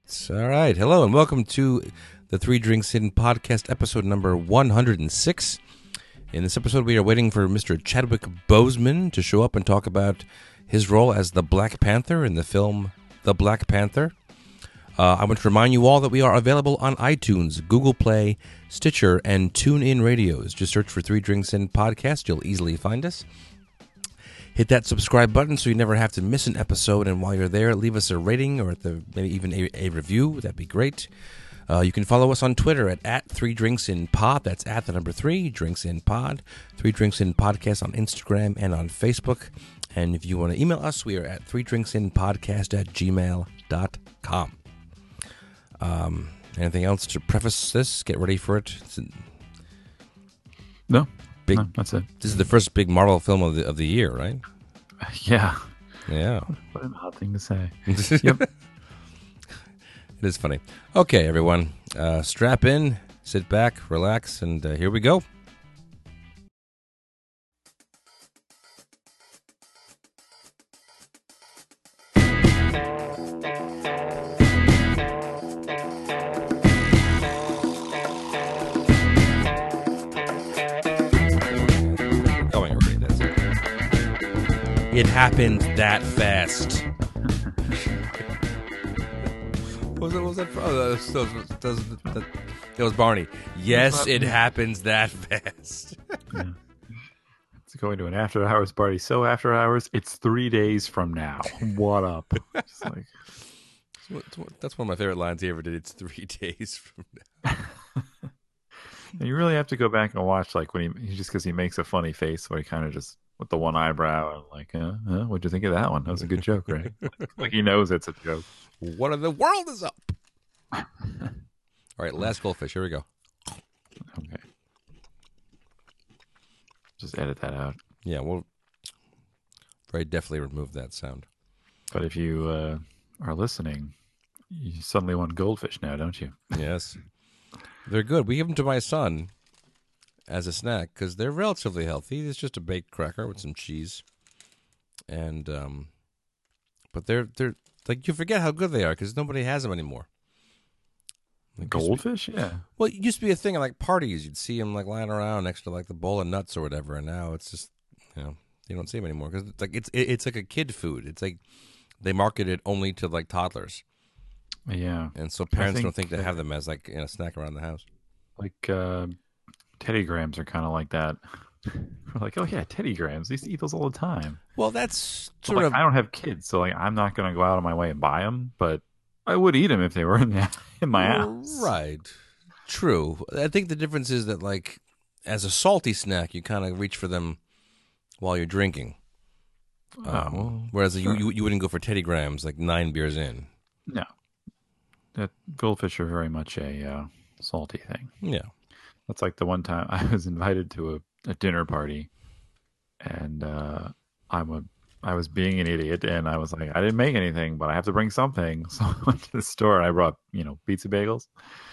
All right. Hello and welcome to the Three Drinks Hidden podcast, episode number 106. In this episode, we are waiting for Mr. Chadwick Boseman to show up and talk about his role as the Black Panther in the film The Black Panther. I want to remind you all that we are available on iTunes, Google Play, Stitcher, and TuneIn Radios. Just search for Three Drinks Hidden podcast. You'll easily find us. Hit that subscribe button so you never have to miss an episode. And while you're there, leave us a rating or maybe even a review. That'd be great. You can follow us on Twitter at 3drinksinpod. That's at the number 3, Drinks in Pod. 3 Drinks in Podcast on Instagram and on Facebook. And if you want to email us, we are at 3drinksinpodcast@gmail.com. Anything else to preface this? Get ready for it. No, that's it. This is the first big Marvel film of the year, right? Yeah. Yeah. What an odd thing to say. Yep. It is funny. Okay, everyone. Strap in, sit back, relax, and here we go. It happened that fast. What was that from? That was Barney. Yes, it happens that fast. Yeah. It's going to an after hours party. So after hours, it's 3 days from now. What up? Just like... That's one of my favorite lines he ever did. It's 3 days from now. And you really have to go back and watch, like when he just because he makes a funny face where he kind of just with the one eyebrow and like, what'd you think of that one? That was a good joke, right? Like he knows it's a joke. What in the world is up? All right, last goldfish. Here we go. Okay. Just edit that out. Yeah, we'll very definitely remove that sound. But if you are listening, you suddenly want goldfish now, don't you? Yes. They're good. We give them to my son as a snack because they're relatively healthy. It's just a baked cracker with some cheese, and but they're like you forget how good they are because nobody has them anymore. Like goldfish, yeah. Well, it used to be a thing at like parties. You'd see them like lying around next to like the bowl of nuts or whatever, and now it's just you don't see them anymore because it's like a kid food. It's like they market it only to like toddlers. Yeah, and so parents don't think they have them as like a snack around the house. Like Teddy Grahams are kind of like that. We're like, oh yeah, Teddy Grahams. They used to eat those all the time. Well, that's sort of. I don't have kids, so like I'm not going to go out of my way and buy them, but I would eat them if they were in my house. Right. True. I think the difference is that like as a salty snack, you kind of reach for them while you're drinking. Whereas sure. you wouldn't go for Teddy Grahams like 9 beers in. No. That goldfish are very much a salty thing. Yeah. That's like the one time I was invited to a dinner party, and I was being an idiot, and I was like, I didn't make anything, but I have to bring something. So I went to the store, and I brought, pizza bagels.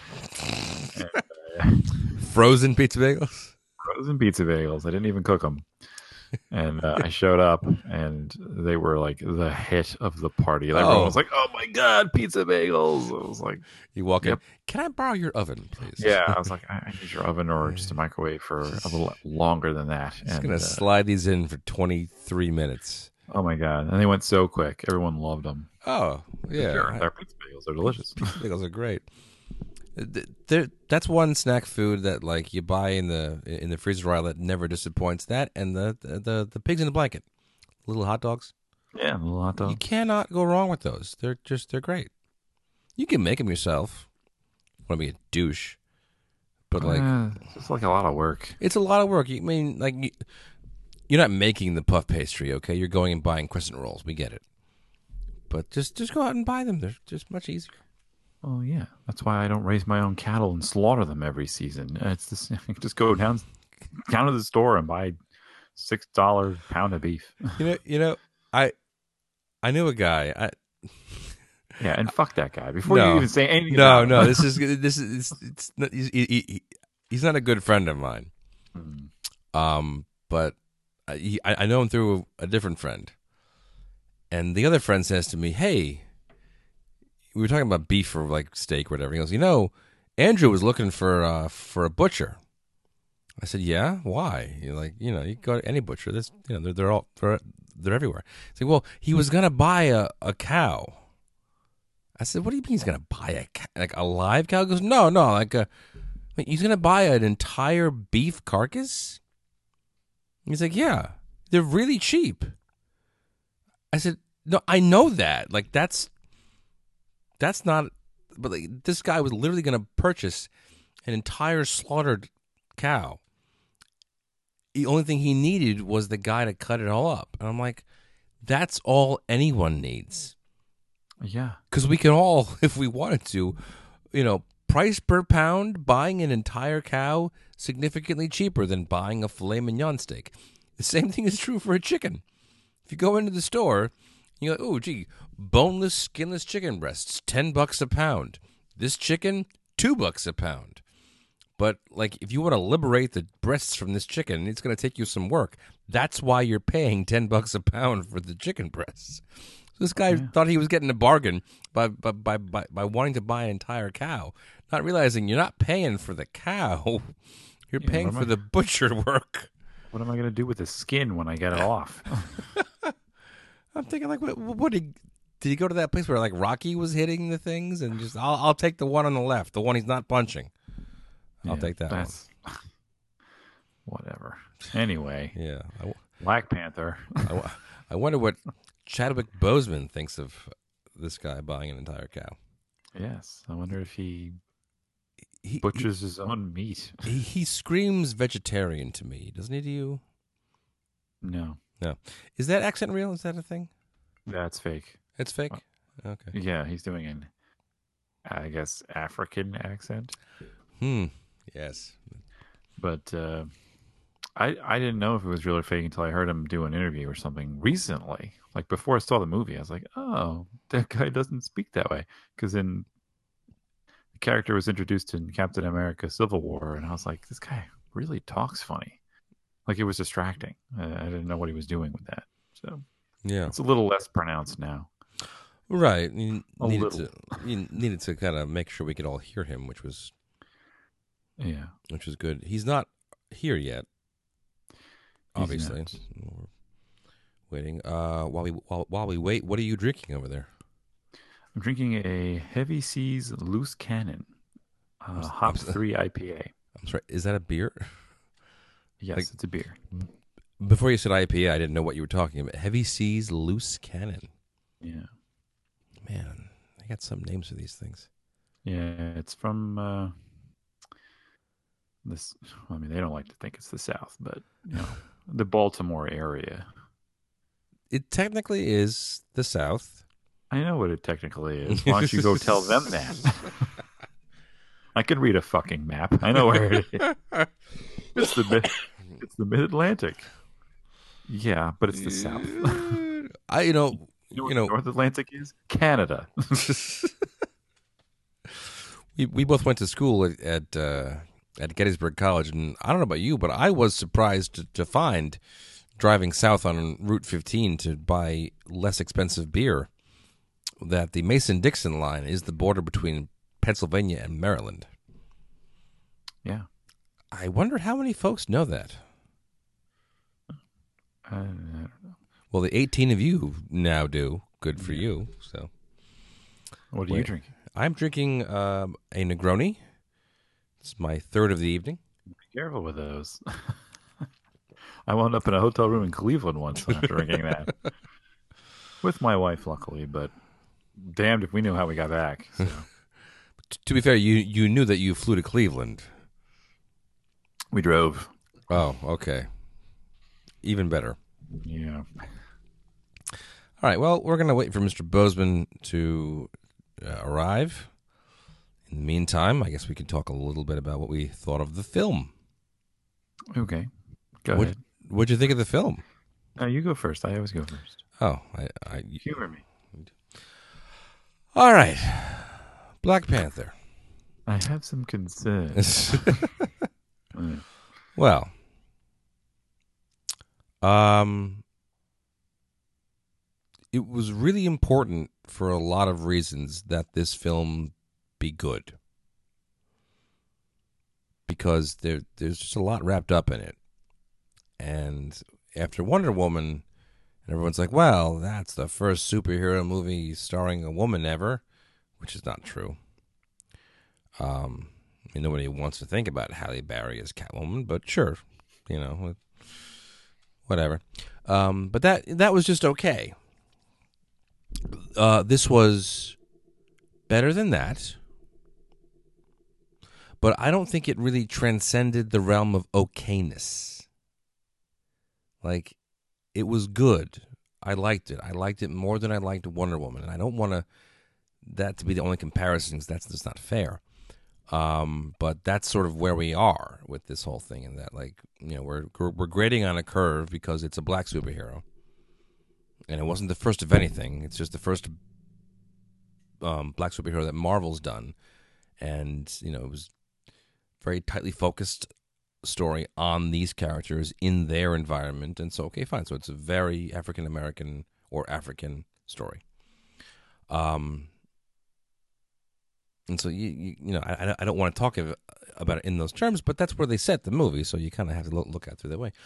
And, frozen pizza bagels? Frozen pizza bagels. I didn't even cook them. And I showed up, and they were like the hit of the party. Everyone was like, "Oh my god, pizza bagels!" I was like, "You walk in, can I borrow your oven, please?" Yeah, I was like, "I need your oven or just a microwave for a little longer than that." I'm just gonna slide these in for 23 minutes. Oh my god! And they went so quick. Everyone loved them. Oh yeah, sure. Their pizza bagels are delicious. Pizza bagels are great. That's one snack food that like you buy in the freezer aisle that never disappoints. That and the pigs in the blanket, little hot dogs. Yeah, little hot dogs. You cannot go wrong with those. They're great. You can make them yourself. Want to be a douche, but like it's just like a lot of work. It's a lot of work. You mean like you're not making the puff pastry, okay? You're going and buying crescent rolls. We get it, but just go out and buy them. They're just much easier. Oh yeah, that's why I don't raise my own cattle and slaughter them every season. It's just go down to the store and buy $6 pound of beef. I knew a guy. Yeah, and fuck that guy before you even say anything. No. This is he's not a good friend of mine. But I know him through a different friend, and the other friend says to me, "Hey, we were talking about beef or like steak or whatever. He goes, Andrew was looking for a butcher. I said, yeah, why? You're like, you can go to any butcher. This, they're everywhere. He's like, well, he was gonna buy a cow. I said, what do you mean he's gonna buy a cow? Like a live cow? He goes, no, he's gonna buy an entire beef carcass. He's like, yeah, they're really cheap. I said, no, I know that. Like that's not. But like, this guy was literally gonna purchase an entire slaughtered cow. The only thing he needed was the guy to cut it all up. And I'm like, that's all anyone needs. Yeah. Because we can all, if we wanted to, price per pound, buying an entire cow significantly cheaper than buying a filet mignon steak. The same thing is true for a chicken. If you go into the store, you're like, oh, gee, boneless, skinless chicken breasts, $10 a pound. This chicken, $2 a pound. But, like, if you want to liberate the breasts from this chicken, it's going to take you some work. That's why you're paying $10 a pound for the chicken breasts. So this guy thought he was getting a bargain by wanting to buy an entire cow, not realizing you're not paying for the cow. You're paying for the butcher work. What am I going to do with the skin when I get it off? I'm thinking, like, what did he go to that place where, like, Rocky was hitting the things and just, I'll take the one on the left, the one he's not punching. I'll take that one. Whatever. Anyway. Yeah. Black Panther. I wonder what Chadwick Boseman thinks of this guy buying an entire cow. Yes. I wonder if he butchers his own meat. He screams vegetarian to me. Doesn't he to you? No. No. Is that accent real? Is that a thing? That's fake. It's fake? Okay. Yeah, he's doing an, I guess, African accent. Yes. But I didn't know if it was real or fake until I heard him do an interview or something recently. Like before I saw the movie, I was like, oh, that guy doesn't speak that way. Because the character was introduced in Captain America Civil War, and I was like, this guy really talks funny. Like it was distracting. I didn't know what he was doing with that. So yeah, it's a little less pronounced now. Right. You needed to kind of make sure we could all hear him, which was good. He's not here yet. Obviously, we're waiting. While we wait, what are you drinking over there? I'm drinking a Heavy Seas Loose Cannon, Hop 3 IPA. I'm sorry, is that a beer? Yes, it's a beer. Before you said IPA, I didn't know what you were talking about. Heavy Seas Loose Cannon. Yeah. Man, I got some names for these things. Yeah, it's from this. I mean, they don't like to think it's the South, but the Baltimore area. It technically is the South. I know what it technically is. Why don't you go tell them that? I can read a fucking map. I know where it is. It's the Mid-Atlantic. Yeah, but it's the South. You know what the North Atlantic is? Canada. we both went to school at Gettysburg College, and I don't know about you, but I was surprised to find driving south on Route 15 to buy less expensive beer that the Mason-Dixon line is the border between Pennsylvania and Maryland. Yeah. I wonder how many folks know that. I don't know. Well, the 18 of you now do. Good for you. So, what are you drinking? I'm drinking a Negroni. It's my third of the evening. Be careful with those. I wound up in a hotel room in Cleveland once after drinking that. With my wife, luckily, but damned if we knew how we got back. So. To be fair, you knew that you flew to Cleveland. We drove. Oh, okay. Even better. Yeah. All right, well, we're going to wait for Mr. Boseman to arrive. In the meantime, I guess we can talk a little bit about what we thought of the film. Okay. Go ahead. What'd you think of the film? You go first. I always go first. Oh, humor me. All right. Black Panther. I have some concerns. Well, it was really important for a lot of reasons that this film be good, because there's just a lot wrapped up in it. And after Wonder Woman, and everyone's like, well, that's the first superhero movie starring a woman ever, which is not true. I mean, nobody wants to think about Halle Berry as Catwoman, but sure, whatever. But that was just okay. This was better than that, but I don't think it really transcended the realm of okayness. Like, it was good. I liked it. I liked it more than I liked Wonder Woman, and I don't want that to be the only comparisons. That's just not fair. But that's sort of where we are with this whole thing, and that, like, we're grading on a curve because it's a black superhero, and it wasn't the first of anything. It's just the first black superhero that Marvel's done, and it was very tightly focused story on these characters in their environment, and so okay, fine. So it's a very African American or African story. And so I don't want to talk about it in those terms, but that's where they set the movie, so you kind of have to look at it through that way.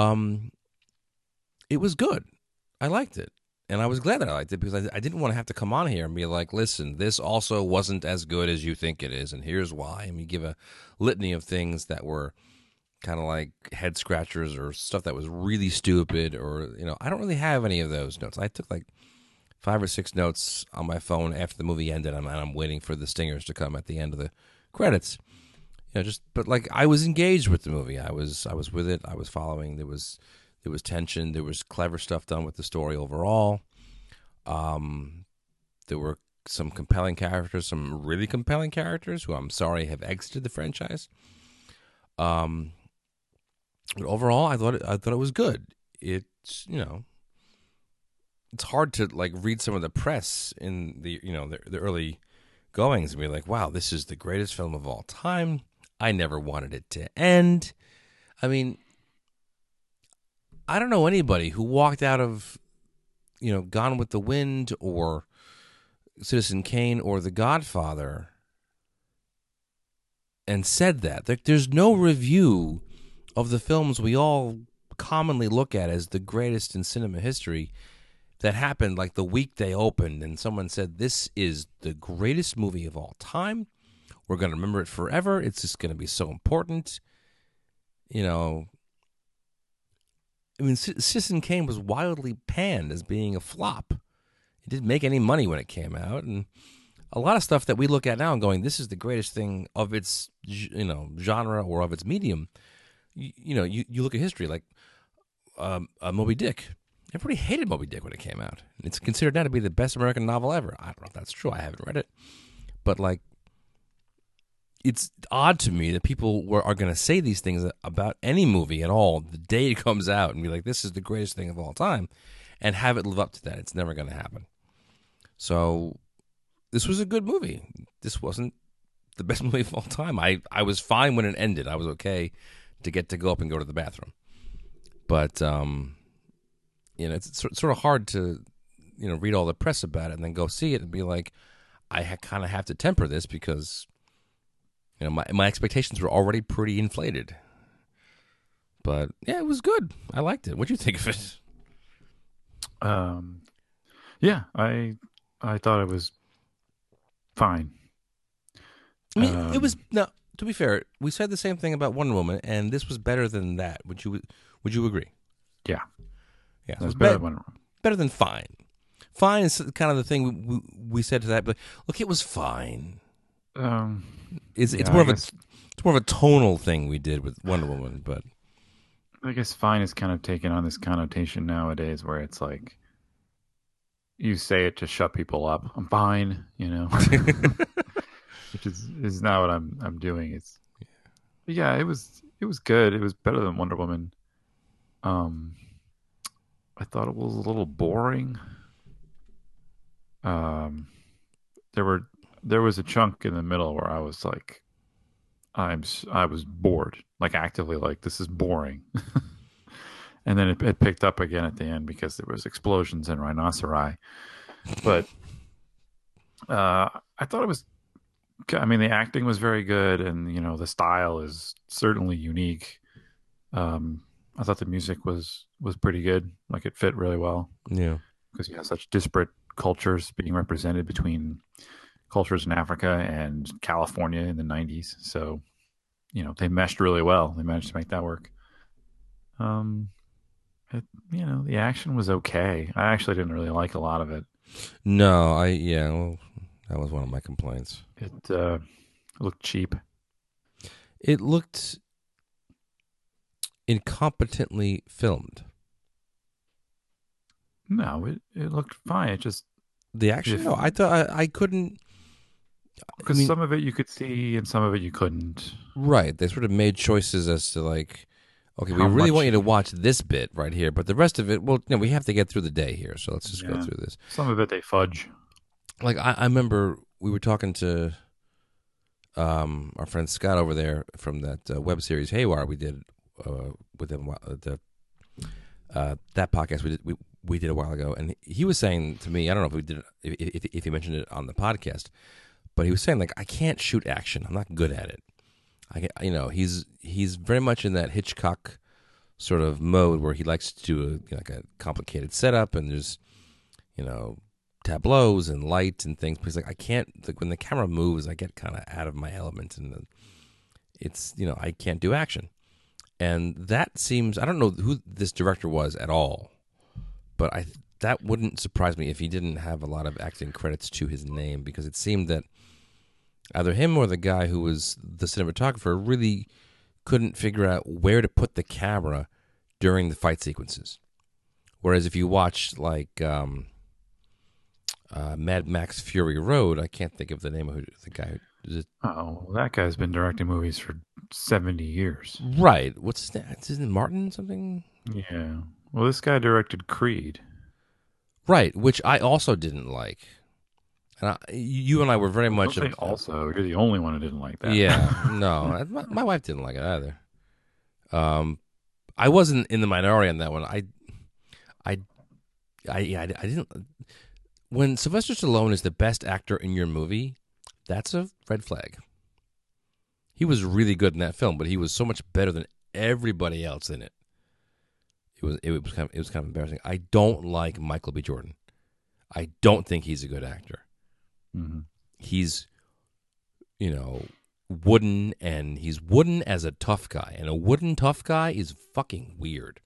It was good. I liked it, and I was glad that I liked it, because I didn't want to have to come on here and be like, listen, this also wasn't as good as you think it is, and here's why. And we give a litany of things that were kind of like head scratchers or stuff that was really stupid, or I don't really have any of those notes. I took like 5 or 6 notes on my phone after the movie ended, and I'm waiting for the stingers to come at the end of the credits. But like, I was engaged with the movie. I was with it. I was following. There was tension. There was clever stuff done with the story overall. There were some compelling characters, some really compelling characters who I'm sorry have exited the franchise. But overall, I thought it was good. It's it's hard to like read some of the press in the the early goings and be like, wow, this is the greatest film of all time. I never wanted it to end. I mean, I don't know anybody who walked out of Gone with the Wind or Citizen Kane or The Godfather and said that. There's no review of the films we all commonly look at as the greatest in cinema history that happened like the week they opened, and someone said, this is the greatest movie of all time. We're going to remember it forever. It's just going to be so important. I mean, Citizen Kane was wildly panned as being a flop. It didn't make any money when it came out, and a lot of stuff that we look at now and going, this is the greatest thing of its genre or of its medium. You look at history, like Moby Dick. Everybody hated Moby Dick when it came out. It's considered now to be the best American novel ever. I don't know if that's true. I haven't read it. But, like, it's odd to me that people are going to say these things about any movie at all the day it comes out and be like, this is the greatest thing of all time, and have it live up to that. It's never going to happen. So this was a good movie. This wasn't the best movie of all time. I was fine when it ended. I was okay to get to go up and go to the bathroom. But it's sort of hard to read all the press about it and then go see it and be like, I kind of have to temper this because my expectations were already pretty inflated. But yeah, it was good. I liked it. What'd you think of it? Yeah, I thought it was fine. I mean, it was, no. To be fair, we said the same thing about Wonder Woman, and this was better than that. Would you agree? Yeah. Yeah, it was better than Wonder Woman. Better than fine. Fine is kind of the thing we said to that, but look, it was fine. It's more of a tonal thing we did with Wonder Woman, but I guess fine is kind of taken on this connotation nowadays where it's like you say it to shut people up. I'm fine, which is not what I'm doing. It's it was good. It was better than Wonder Woman. I thought it was a little boring. There was a chunk in the middle where I was like, I was bored, like actively, like this is boring. And then it picked up again at the end because there was explosions and rhinoceri. But I thought it was. I mean, the acting was very good, and the style is certainly unique. Um, I thought the music was pretty good. Like it fit really well Yeah. because you have such disparate cultures being represented between cultures in Africa and California in the '90s. So they meshed really well. They managed to make that work. Um, it, the action was okay. I actually didn't really like a lot of it. No, yeah, well, that was one of my complaints. It looked cheap. It looked incompetently filmed. No, it looked fine. It just The action? if No, I thought I couldn't. I because mean, some of it you could see and some of it you couldn't. right. They sort of made choices as to like, okay, we How really want much? you to watch this bit right here, but the rest of it, well, we have to get through the day here, so let's just go Yeah, through this. some of it they fudge. Like, I remember we were talking to our friend Scott over there from that web series Haywire we did with him, that podcast we did a while ago, and he was saying to me, I don't know if we did if he mentioned it on the podcast, but he was saying like I can't shoot action. I'm not good at it. He's very much in that Hitchcock sort of mode where he likes to do like a complicated setup and there's tableaus and light and things. But he's like I can't like when the camera moves, I get kind of out of my element and it's I can't do action. And that seems I don't know who this director was at all, but that wouldn't surprise me if he didn't have a lot of acting credits to his name because it seemed that either him or the guy who was the cinematographer really couldn't figure out where to put the camera during the fight sequences. Whereas if you watch like Mad Max Fury Road, I can't think of the name of the guy. Oh, that guy's been directing movies for 70 years. Right. What's his name? Isn't it Martin something? Yeah. Well, this guy directed Creed. Right, which I also didn't like. And you and I were very much Don't say also. You're the only one who didn't like that. yeah, no, my wife didn't like it either. I wasn't in the minority on that one. I didn't. When Sylvester Stallone is the best actor in your movie, that's a red flag. He was really good in that film, but he was so much better than everybody else in it. It was kind of embarrassing. I don't like Michael B. Jordan. I don't think he's a good actor. Mm-hmm. He's, wooden, and he's wooden as a tough guy, and a wooden tough guy is fucking weird.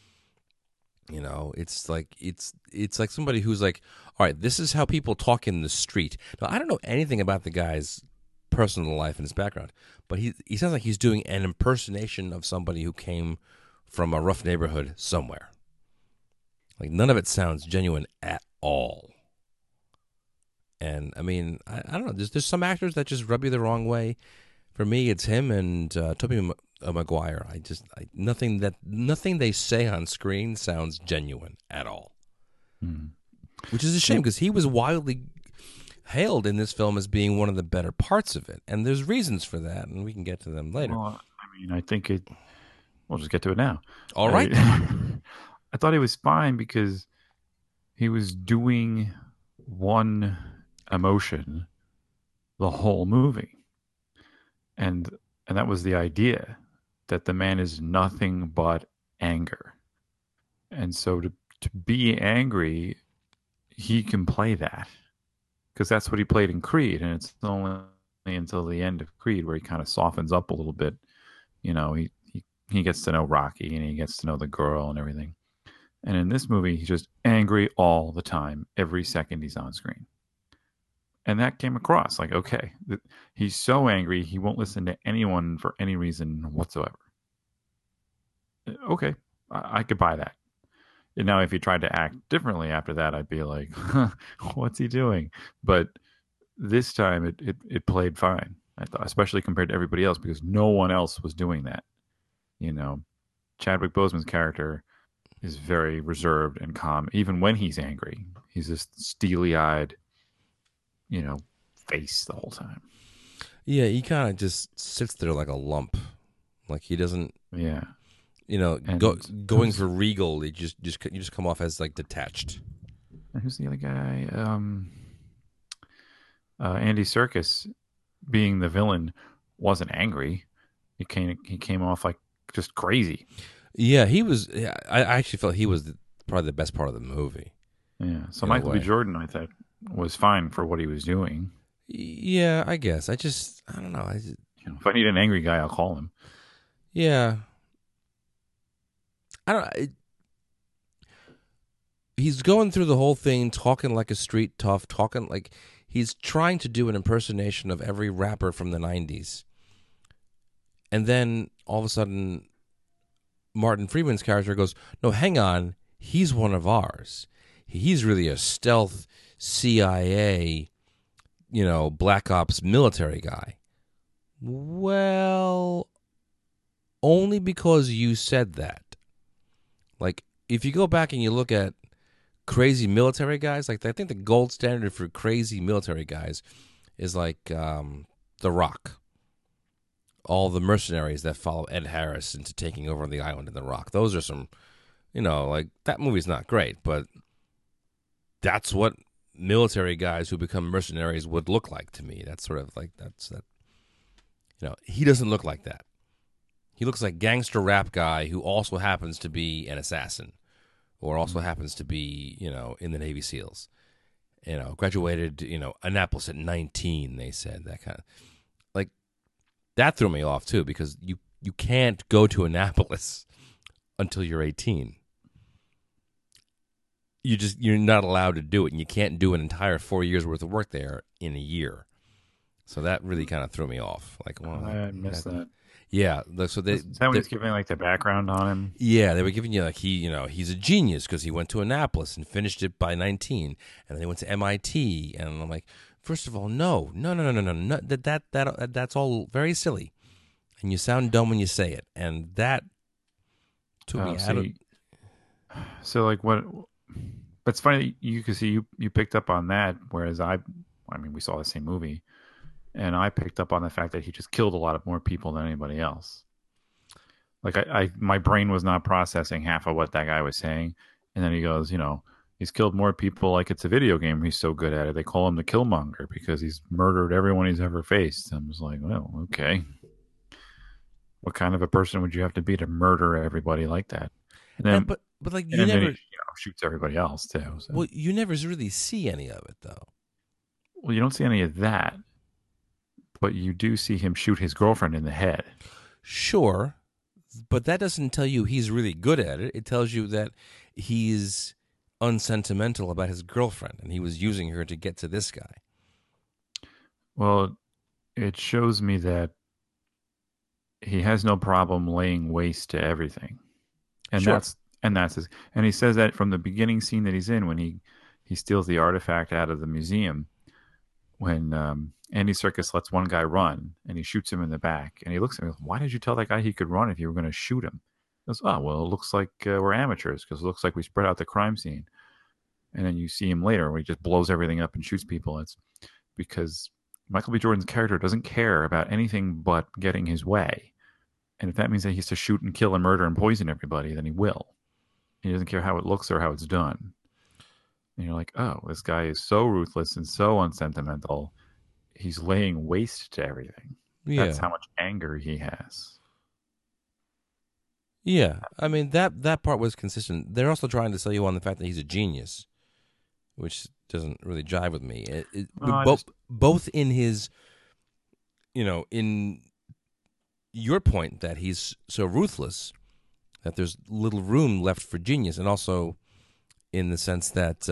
It's like somebody who's like, all right, this is how people talk in the street. Now, I don't know anything about the guy's personal life and his background, but he sounds like he's doing an impersonation of somebody who came from a rough neighborhood somewhere. Like none of it sounds genuine at all. And I mean, I don't know. There's some actors that just rub you the wrong way. For me, it's him and Tobey Maguire. Nothing they say on screen sounds genuine at all. Mm. Which is a shame because he was wildly hailed in this film as being one of the better parts of it, and there's reasons for that, and we can get to them later. Well, I mean, I think it. We'll just get to it now. All right. I thought he was fine because he was doing one emotion the whole movie, and that was the idea that the man is nothing but anger, and so to be angry, he can play that because that's what he played in Creed, and it's only until the end of Creed where he kind of softens up a little bit. He gets to know Rocky and he gets to know the girl and everything. And in this movie, he's just angry all the time, every second he's on screen. And that came across like, okay, he's so angry, he won't listen to anyone for any reason whatsoever. Okay, I could buy that. And now, if he tried to act differently after that, I'd be like, huh, what's he doing? But this time, it played fine, I thought, especially compared to everybody else, because no one else was doing that. Chadwick Boseman's character is very reserved and calm, even when he's angry. He's this steely-eyed, face the whole time. Yeah, he kind of just sits there like a lump, like he doesn't. Yeah. Going for regal, you just come off as like detached. And who's the other guy? Andy Serkis, being the villain, wasn't angry. He came off like just crazy. Yeah, he was. Yeah, I actually felt he was probably the best part of the movie Yeah. So in a Michael B. way. Jordan, I thought, was fine for what he was doing. Yeah, I guess. I don't know. If I need an angry guy, I'll call him. Yeah, I don't. He's going through the whole thing, talking like a street tough, talking like he's trying to do an impersonation of every rapper from the '90s, and then all of a sudden, Martin Freeman's character goes, "No, hang on, he's one of ours. He's really a stealth CIA, Black Ops military guy." Well, only because you said that. Like, if you go back and you look at crazy military guys, like I think the gold standard for crazy military guys is like The Rock. All the mercenaries that follow Ed Harris into taking over the island in The Rock. Those are some, like that movie's not great, but that's what military guys who become mercenaries would look like to me. That's sort of like that's that. He doesn't look like that. He looks like gangster rap guy who also happens to be an assassin, or also happens to be, in the Navy SEALs. Graduated, Annapolis at 19. They said that kind of like that threw me off too because you can't go to Annapolis until you're 18. You're not allowed to do it, and you can't do an entire 4 years worth of work there in a year. So that really kind of threw me off. Like, well, I missed that. yeah. So Is that when he's giving like the background on him? yeah, they were giving you like he's a genius because he went to Annapolis and finished it by 19, and then he went to MIT, and I'm like, first of all, no, that's all very silly, and you sound dumb when you say it, and that took me out of. So like what? But it's funny that you can see you picked up on that, whereas I mean, we saw the same movie, and I picked up on the fact that he just killed a lot of more people than anybody else. Like my brain was not processing half of what that guy was saying, and then he goes, he's killed more people like it's a video game. He's so good at it. They call him the Killmonger because he's murdered everyone he's ever faced. I was like, well, okay. What kind of a person would you have to be to murder everybody like that? And then, but like and then he shoots everybody else too. So. Well, you never really see any of it though. Well, you don't see any of that, but you do see him shoot his girlfriend in the head. Sure, but that doesn't tell you he's really good at it. It tells you that he's unsentimental about his girlfriend and he was using her to get to this guy. Well, it shows me that he has no problem laying waste to everything. And Sure. that's his, and he says that from the beginning scene that he's in when he steals the artifact out of the museum when Andy Serkis lets one guy run and he shoots him in the back and he looks at me, why did you tell that guy he could run if you were going to shoot him? He goes, oh, well, it looks like we're amateurs because it looks like we spread out the crime scene. And then you see him later where he just blows everything up and shoots people. It's because Michael B. Jordan's character doesn't care about anything but getting his way. And if that means that he has to shoot and kill and murder and poison everybody, then he will. He doesn't care how it looks or how it's done. And you're like, oh, this guy is so ruthless and so unsentimental. He's laying waste to everything. Yeah. That's how much anger he has. Yeah. I mean, that part was consistent. They're also trying to sell you on the fact that he's a genius, which doesn't really jive with me. Both in his, in your point that he's so ruthless that there's little room left for genius, and also in the sense that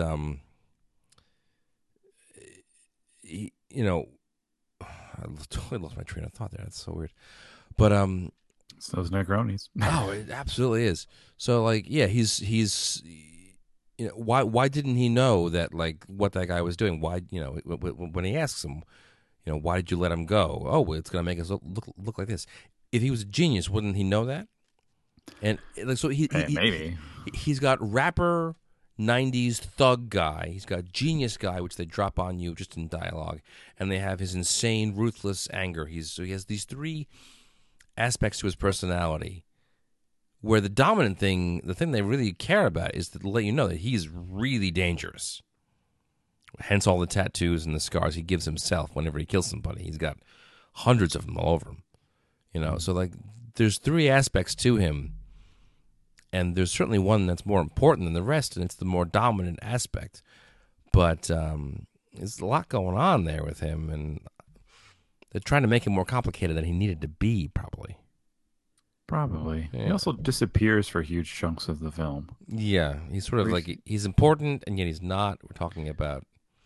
I totally lost my train of thought there. That's so weird. But it's those Negronis. Oh, it absolutely is. So like, yeah, he's why didn't he know that like what that guy was doing? Why when he asks him, why did you let him go? Oh, well, it's going to make us look like this. If he was a genius, wouldn't he know that? And like, so maybe he's got rapper 90s thug guy, he's got genius guy, which they drop on you just in dialogue, and they have his insane ruthless anger. So he has these three aspects to his personality where the dominant thing, the thing they really care about is to let you know that he's really dangerous. Hence all the tattoos and the scars he gives himself whenever he kills somebody. He's got hundreds of them all over him. So like there's three aspects to him, and there's certainly one that's more important than the rest, and it's the more dominant aspect. But there's a lot going on there with him, and they're trying to make him more complicated than he needed to be, probably. Probably. Yeah. He also disappears for huge chunks of the film. Yeah, he's sort of like, he's important, and yet he's not. We're talking about,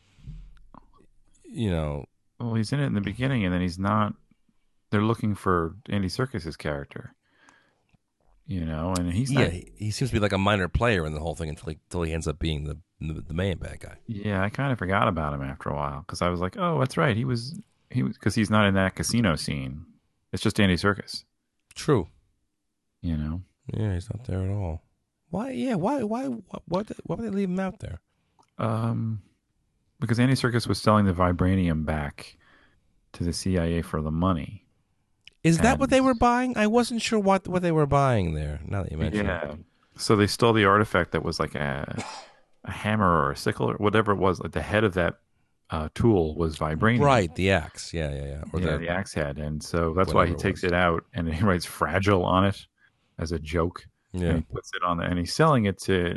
Well, he's in it in the beginning, and then he's not. They're looking for Andy Serkis's character, and he's not. He seems to be like a minor player in the whole thing until he ends up being the main bad guy. Yeah, I kind of forgot about him after a while because I was like, oh, that's right, he was because he's not in that casino scene. It's just Andy Serkis. True. Yeah, he's not there at all. Why? Yeah, why would they leave him out there? Because Andy Serkis was selling the vibranium back to the CIA for the money. Is that what they were buying? I wasn't sure what they were buying there, now that you mention it. Yeah. So they stole the artifact that was like a hammer or a sickle or whatever it was. Like the head of that tool was vibranium. Right, the axe. Yeah. Or the axe head. And so that's why he takes it out and he writes fragile on it as a joke. Yeah. And he puts it on there and he's selling it to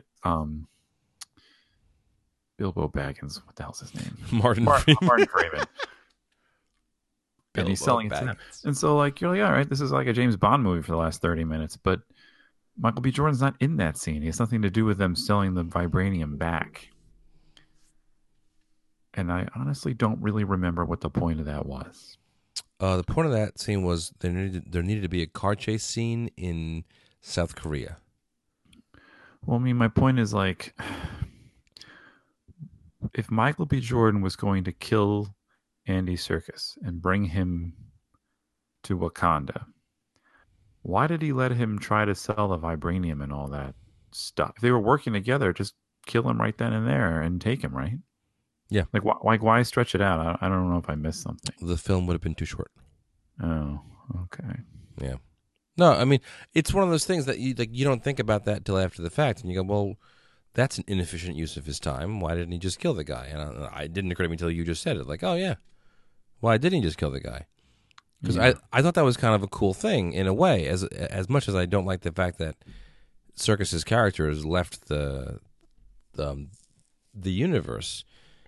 Bilbo Baggins. What the hell's his name? Martin Freeman. And he's selling it to them. And so, like, you're like, all right, this is like a James Bond movie for the last 30 minutes. But Michael B. Jordan's not in that scene. He has nothing to do with them selling the vibranium back. And I honestly don't really remember what the point of that was. The point of that scene was there needed to be a car chase scene in South Korea. Well, I mean, my point is, like, if Michael B. Jordan was going to kill Andy Serkis and bring him to Wakanda, why did he let him try to sell the vibranium and all that stuff? If they were working together, just kill him right then and there and take him, right? Yeah. Like why stretch it out? I don't know if I missed something. The film would have been too short. Oh, okay. Yeah. No, I mean, it's one of those things that you don't think about that till after the fact, and you go, well, that's an inefficient use of his time. Why didn't he just kill the guy? And I didn't occur to me until you just said it. Like, oh yeah, why didn't he just kill the guy? Because I thought that was kind of a cool thing in a way. As much as I don't like the fact that Serkis's character has left the universe,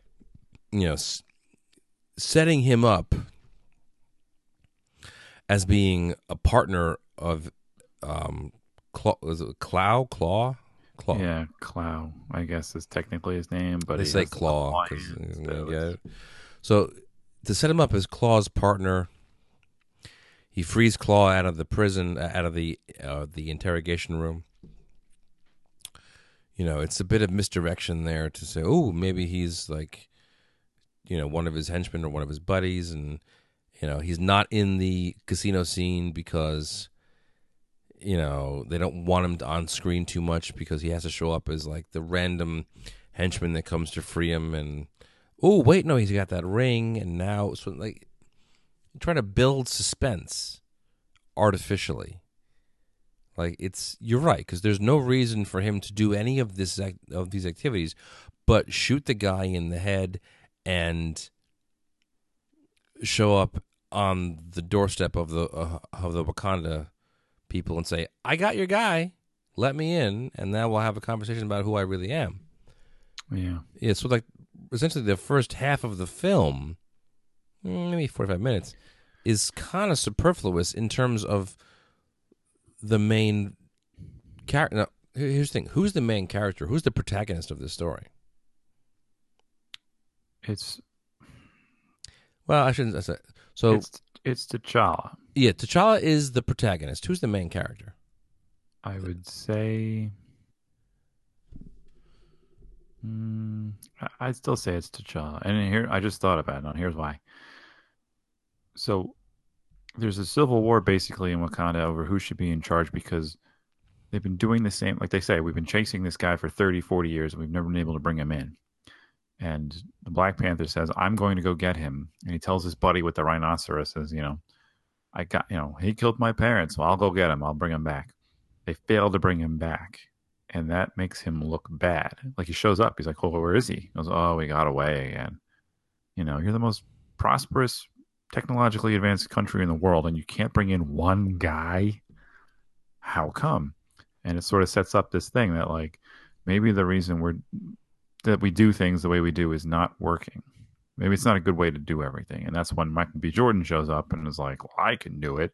setting him up as being a partner of Claw. Yeah, Clow, I guess is technically his name, but they say Claw. So to set him up as Claw's partner, he frees Claw out of the prison, out of the interrogation room. It's a bit of misdirection there to say, oh, maybe he's like, one of his henchmen or one of his buddies, and he's not in the casino scene because they don't want him on screen too much because he has to show up as like the random henchman that comes to free him. And oh wait, no, he's got that ring, and now so like trying to build suspense artificially. Like you're right, because there's no reason for him to do any of these activities, but shoot the guy in the head and show up on the doorstep of the Wakanda people and say, "I got your guy, let me in," and now we'll have a conversation about who I really am. Yeah. So like, essentially, the first half of the film, maybe 45 minutes, is kind of superfluous in terms of the main character. Now, here's the thing: who's the main character? Who's the protagonist of this story? Well, I shouldn't say. So it's T'Challa. Yeah, T'Challa is the protagonist. Who's the main character? I would say, I'd still say it's T'Challa. And here, I just thought about it. Now, here's why. So, there's a civil war basically in Wakanda over who should be in charge because they've been doing the same. Like they say, we've been chasing this guy for 30, 40 years, and we've never been able to bring him in. And the Black Panther says, I'm going to go get him. And he tells his buddy with the rhinoceros, says, he killed my parents, so I'll go get him. I'll bring him back. They fail to bring him back. and that makes him look bad. Like he shows up, he's like, "Oh, where is he?" He goes, "Oh, we got away again." You're the most prosperous, technologically advanced country in the world, and you can't bring in one guy. How come? And it sort of sets up this thing that like maybe the reason we do things the way we do is not working. Maybe it's not a good way to do everything. And that's when Michael B. Jordan shows up and is like, well, I can do it.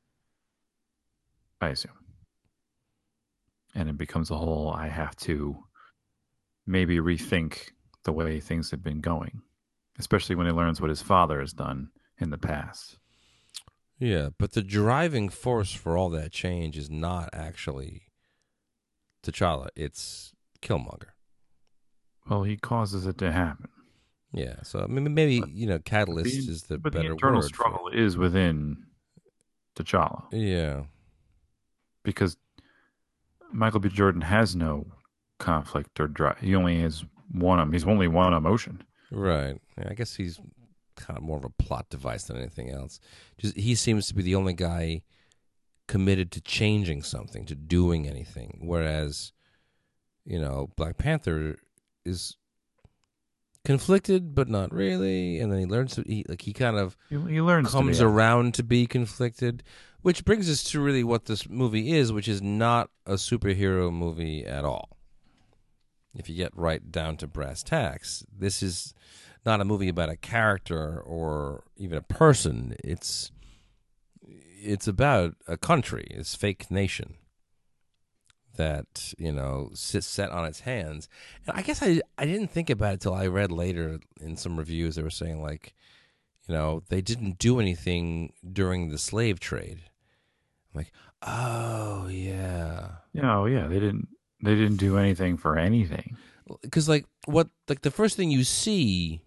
I assume. And it becomes a whole, I have to maybe rethink the way things have been going, especially when he learns what his father has done in the past. Yeah, but the driving force for all that change is not actually T'Challa. It's Killmonger. Well, he causes it to happen. Yeah, so I mean, maybe But catalyst is the but the better internal word for struggle is within T'Challa it. Yeah, because Michael B. Jordan has no conflict or drive. He only has one. He's only one emotion. right. Yeah, I guess he's kind of more of a plot device than anything else. Just he seems to be the only guy committed to changing something, to doing anything, whereas Black Panther is conflicted but not really, and then he learns to he kind of He learns to be. comes around to be conflicted, which brings us to really what this movie is, which is not a superhero movie at all. If you get right down to brass tacks, this is not a movie about a character or even a person. It's about a country, this fake nation that sits set on its hands. And I guess I didn't think about it till I read later in some reviews. They were saying like, they didn't do anything during the slave trade. I'm like, oh yeah, Yeah, they didn't do anything for anything. because the first thing you see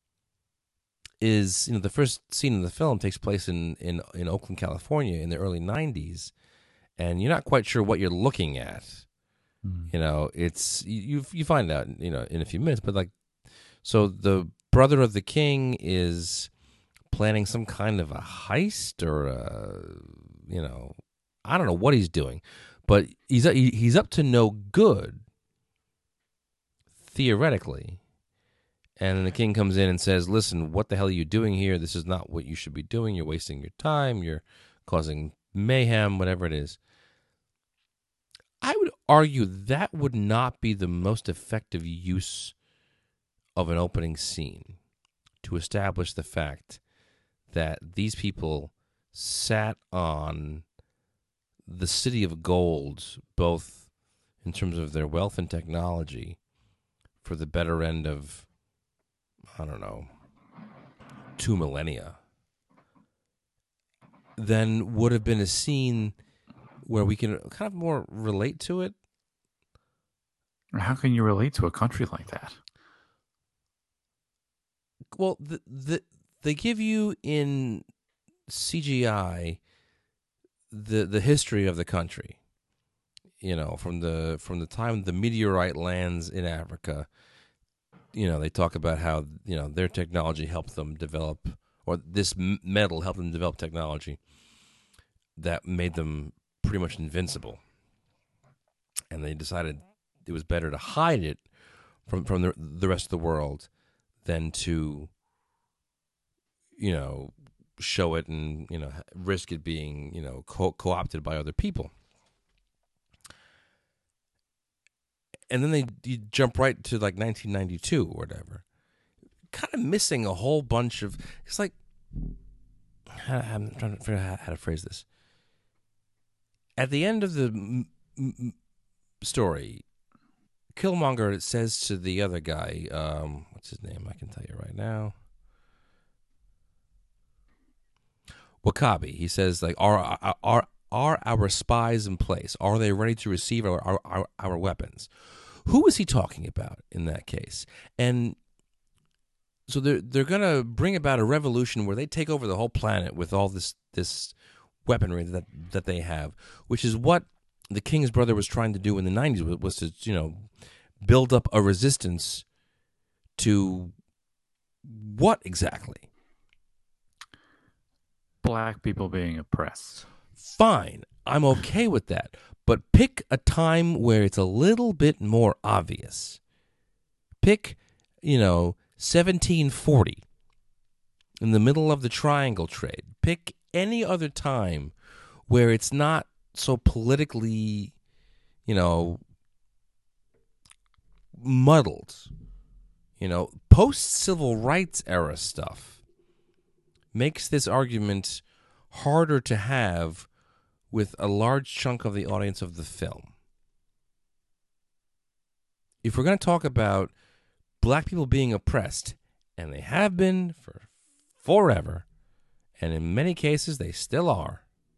is the first scene in the film takes place in Oakland, California, in the early '90s, and you're not quite sure what you're looking at. It's you find out in a few minutes, but so the brother of the king is planning some kind of a heist or I don't know what he's doing, but he's up to no good theoretically. And then the king comes in and says, "Listen, what the hell are you doing here? This is not what you should be doing. You're wasting your time. You're causing mayhem, whatever it is." I would argue that would not be the most effective use of an opening scene to establish the fact that these people sat on the city of gold, both in terms of their wealth and technology, for the better end of, I don't know, 2 millennia, then would have been a scene where we can kind of more relate to it. How can you relate to a country like that? Well, they give you in CGI the history of the country. From the time the meteorite lands in Africa, they talk about how their technology helped them develop, or this metal helped them develop technology that made them pretty much invincible, and they decided it was better to hide it from the rest of the world than to show it and risk it being co-opted by other people. And then you jump right to like 1992 or whatever, kind of missing a whole bunch of. It's like, I'm trying to figure out how to phrase this. At the end of the story, Killmonger says to the other guy, what's his name? I can tell you right now. W'Kabi. He says, like, are our spies in place? Are they ready to receive our weapons? Who is he talking about in that case? And so they're going to bring about a revolution where they take over the whole planet with all this weaponry that they have, which is what the king's brother was trying to do in the 90s, was to build up a resistance to what exactly? Black people being oppressed. Fine. I'm okay with that. But pick a time where it's a little bit more obvious. Pick, 1740 in the middle of the Triangle Trade. Pick any other time where it's not so politically, muddled. Post civil rights era stuff makes this argument harder to have with a large chunk of the audience of the film. If we're going to talk about black people being oppressed, and they have been for forever, and in many cases they still are,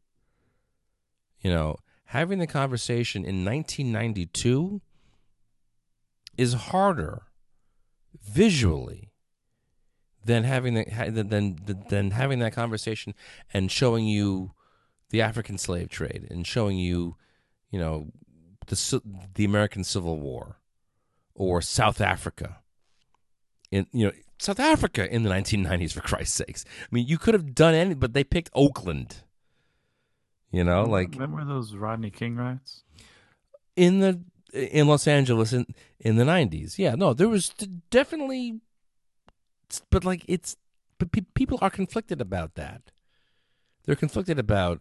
having the conversation in 1992 is harder visually than having than having that conversation and showing you the African slave trade and showing you, the American Civil War or South Africa. South Africa in the 1990s, for Christ's sakes. I mean, you could have done anything, but they picked Oakland. When were those Rodney King riots? In Los Angeles in the 90s. Yeah, no, there was definitely, but people are conflicted about that. They're conflicted about,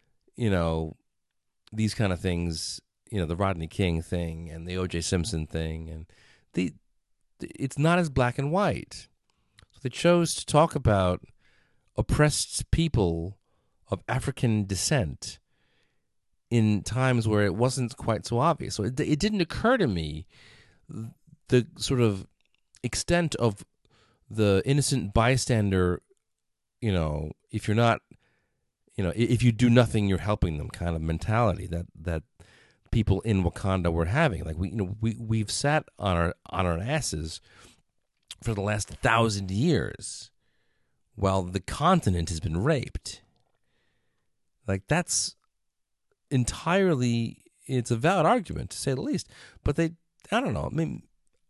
these kind of things, the Rodney King thing and the O.J. Simpson thing, and it's not as black and white. So they chose to talk about oppressed people of African descent in times where it wasn't quite so obvious. So it didn't occur to me the sort of extent of the innocent bystander, if you're not, if you do nothing, you're helping them kind of mentality that people in Wakanda were having. Like we've sat on our asses for the last 1,000 years while the continent has been raped. Like that's entirely, it's a valid argument to say the least. But I don't know. I mean,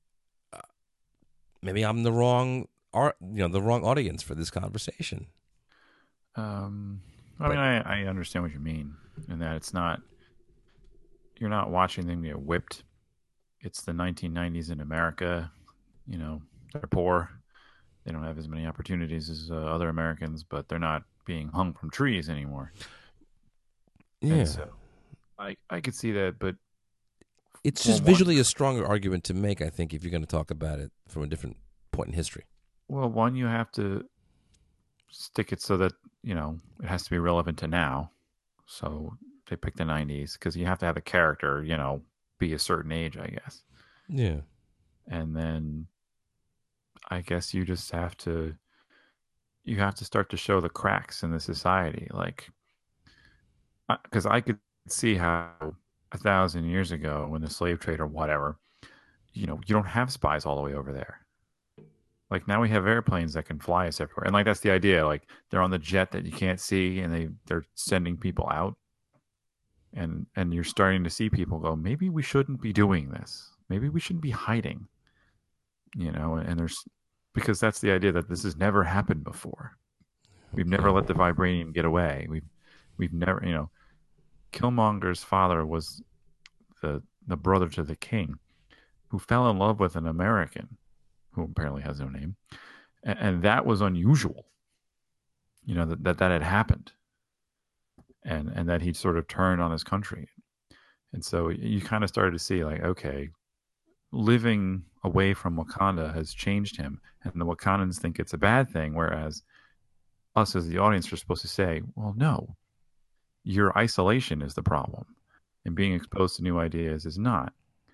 maybe I'm the wrong audience for this conversation. I understand what you mean, in that it's not, you're not watching them get whipped. It's the 1990s in America. They're poor. They don't have as many opportunities as other Americans, but they're not being hung from trees anymore. Yeah. And so I could see that, but it's just visually a stronger argument to make, I think, if you're going to talk about it from a different point in history. Well, one, you have to stick it so that, it has to be relevant to now. So they picked the 90s because you have to have a character, be a certain age, I guess. Yeah. And then I guess you just have to start to show the cracks in the society. Like, because I could see how 1,000 years ago, when the slave trade or whatever, you don't have spies all the way over there. Like now we have airplanes that can fly us everywhere, and like that's the idea. Like they're on the jet that you can't see, and they're sending people out, and you're starting to see people go, maybe we shouldn't be doing this. Maybe we shouldn't be hiding. And there's, because that's the idea that this has never happened before. We've never let the vibranium get away. We've never, Killmonger's father was the brother to the king, who fell in love with an American who apparently has no name, and that was unusual. That had happened, and that he sort of turned on his country, and so you kind of started to see, like, okay, living away from Wakanda has changed him, and the Wakandans think it's a bad thing, whereas us as the audience are supposed to say, well, no, your isolation is the problem, and being exposed to new ideas is not.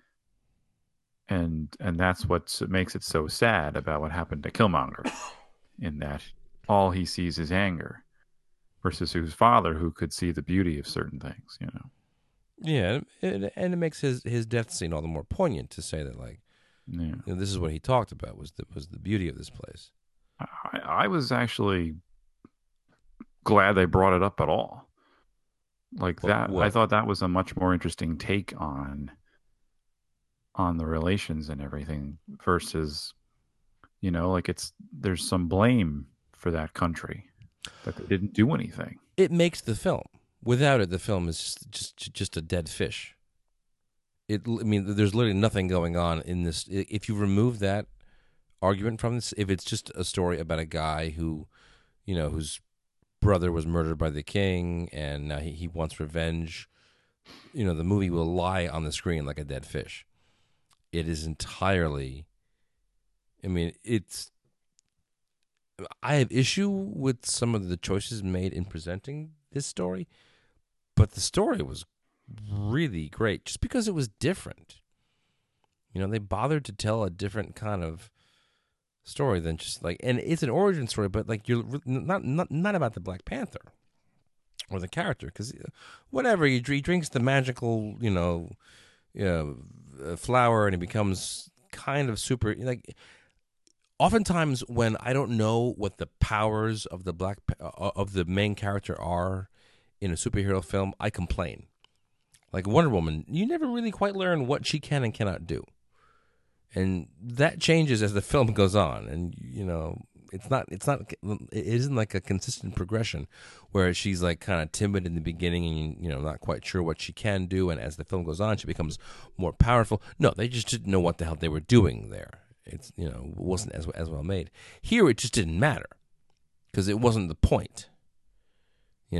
And that's what makes it so sad about what happened to Killmonger, in that all he sees is anger, versus his father, who could see the beauty of certain things. Yeah, and it makes his death scene all the more poignant to say that, like, this is what he talked about was the beauty of this place. I was actually glad they brought it up at all. Like that, I thought that was a much more interesting take on the relations and everything, versus, like there's some blame for that country that they didn't do anything. It makes the film. Without it, the film is just a dead fish. I mean, there's literally nothing going on in this. If you remove that argument from this, if it's just a story about a guy who, whose brother was murdered by the king and now he wants revenge, the movie will lie on the screen like a dead fish. It is entirely. I mean, I have issue with some of the choices made in presenting this story, but the story was really great just because it was different. They bothered to tell a different kind of story than just and it's an origin story, but you're not about the Black Panther or the character, because whatever he drinks the magical flower and he becomes kind of super Oftentimes, when I don't know what the powers of the main character are in a superhero film, I complain. Like Wonder Woman, you never really quite learn what she can and cannot do, and that changes as the film goes on. And it isn't like a consistent progression where she's kind of timid in the beginning and not quite sure what she can do, and as the film goes on, she becomes more powerful. No, they just didn't know what the hell they were doing there. It's wasn't as well made. Here it just didn't matter because it wasn't the point. He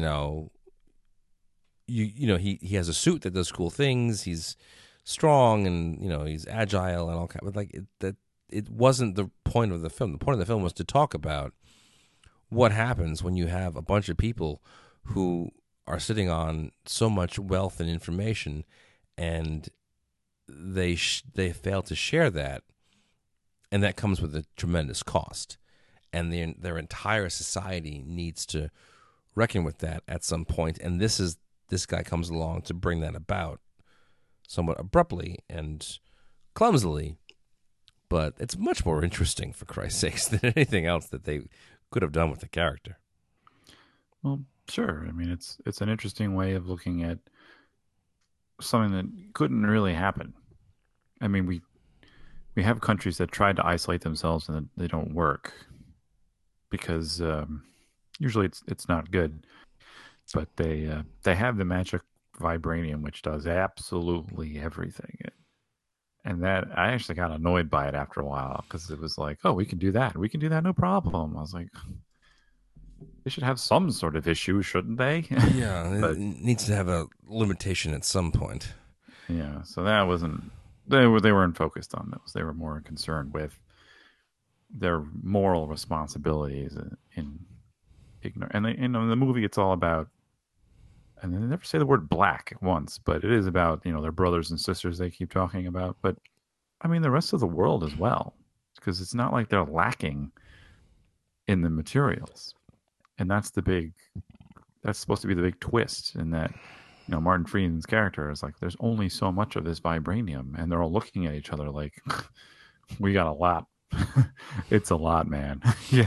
has a suit that does cool things. He's strong and he's agile and all kind. But it wasn't the point of the film. The point of the film was to talk about what happens when you have a bunch of people who are sitting on so much wealth and information, and they fail to share that. And that comes with a tremendous cost. And their entire society needs to reckon with that at some point. And this guy comes along to bring that about somewhat abruptly and clumsily. But it's much more interesting, for Christ's sakes, than anything else that they could have done with the character. Well, sure. I mean, it's an interesting way of looking at something that couldn't really happen. I mean, we have countries that tried to isolate themselves and they don't work because usually it's not good. But they have the magic vibranium, which does absolutely everything. And that I actually got annoyed by it after a while because it was like, oh, we can do that, no problem. I was like, they should have some sort of issue, shouldn't they? Yeah, but, it needs to have a limitation at some point. Yeah, so that wasn't. They weren't focused on those. They were more concerned with their moral responsibilities in ignorance. And in the movie, it's all about. And they never say the word black once, but it is about their brothers and sisters they keep talking about. But I mean the rest of the world as well, because it's not like they're lacking in the materials, and that's supposed to be the big twist in that. Martin Freeman's character is like, there's only so much of this vibranium, and they're all looking at each other like, we got a lot. It's a lot, man.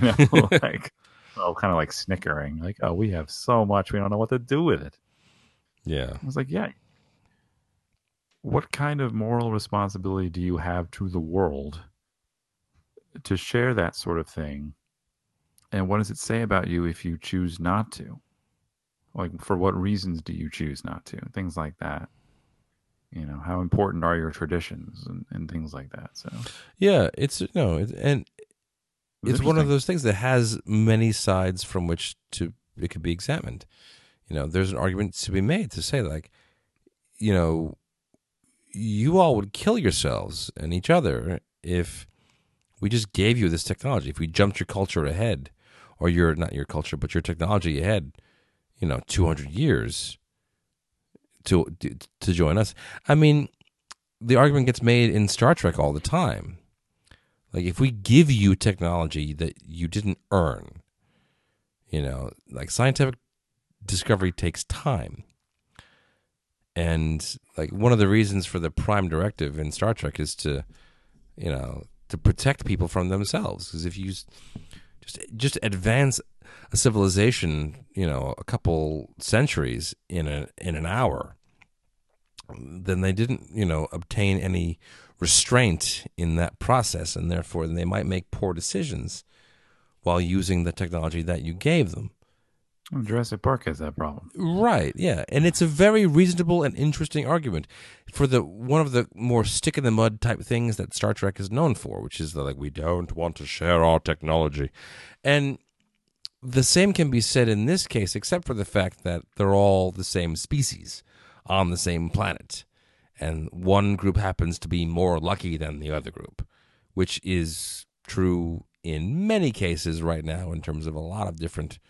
All kind of like snickering, like, oh, we have so much, we don't know what to do with it. Yeah. I was like, yeah. What kind of moral responsibility do you have to the world to share that sort of thing? And what does it say about you if you choose not to? Like, for what reasons do you choose not to? Things like that. How important are your traditions and things like that? So yeah, it's one of those things that has many sides from which it could be examined. There's an argument to be made to say you all would kill yourselves and each other if we just gave you this technology. If we jumped your culture ahead, or not your culture, but your technology ahead. 200 years to join us. I mean, the argument gets made in Star Trek all the time. Like, if we give you technology that you didn't earn, scientific discovery takes time. And one of the reasons for the Prime Directive in Star Trek is to protect people from themselves. Because if you just advance a civilization, a couple centuries in an hour, then they didn't, obtain any restraint in that process, and therefore they might make poor decisions while using the technology that you gave them. Well, Jurassic Park has that problem. Right, yeah. And it's a very reasonable and interesting argument for the one of the more stick in the mud type things that Star Trek is known for, which is like we don't want to share our technology. And the same can be said in this case, except for the fact that they're all the same species on the same planet. And one group happens to be more lucky than the other group, which is true in many cases right now in terms of a lot of different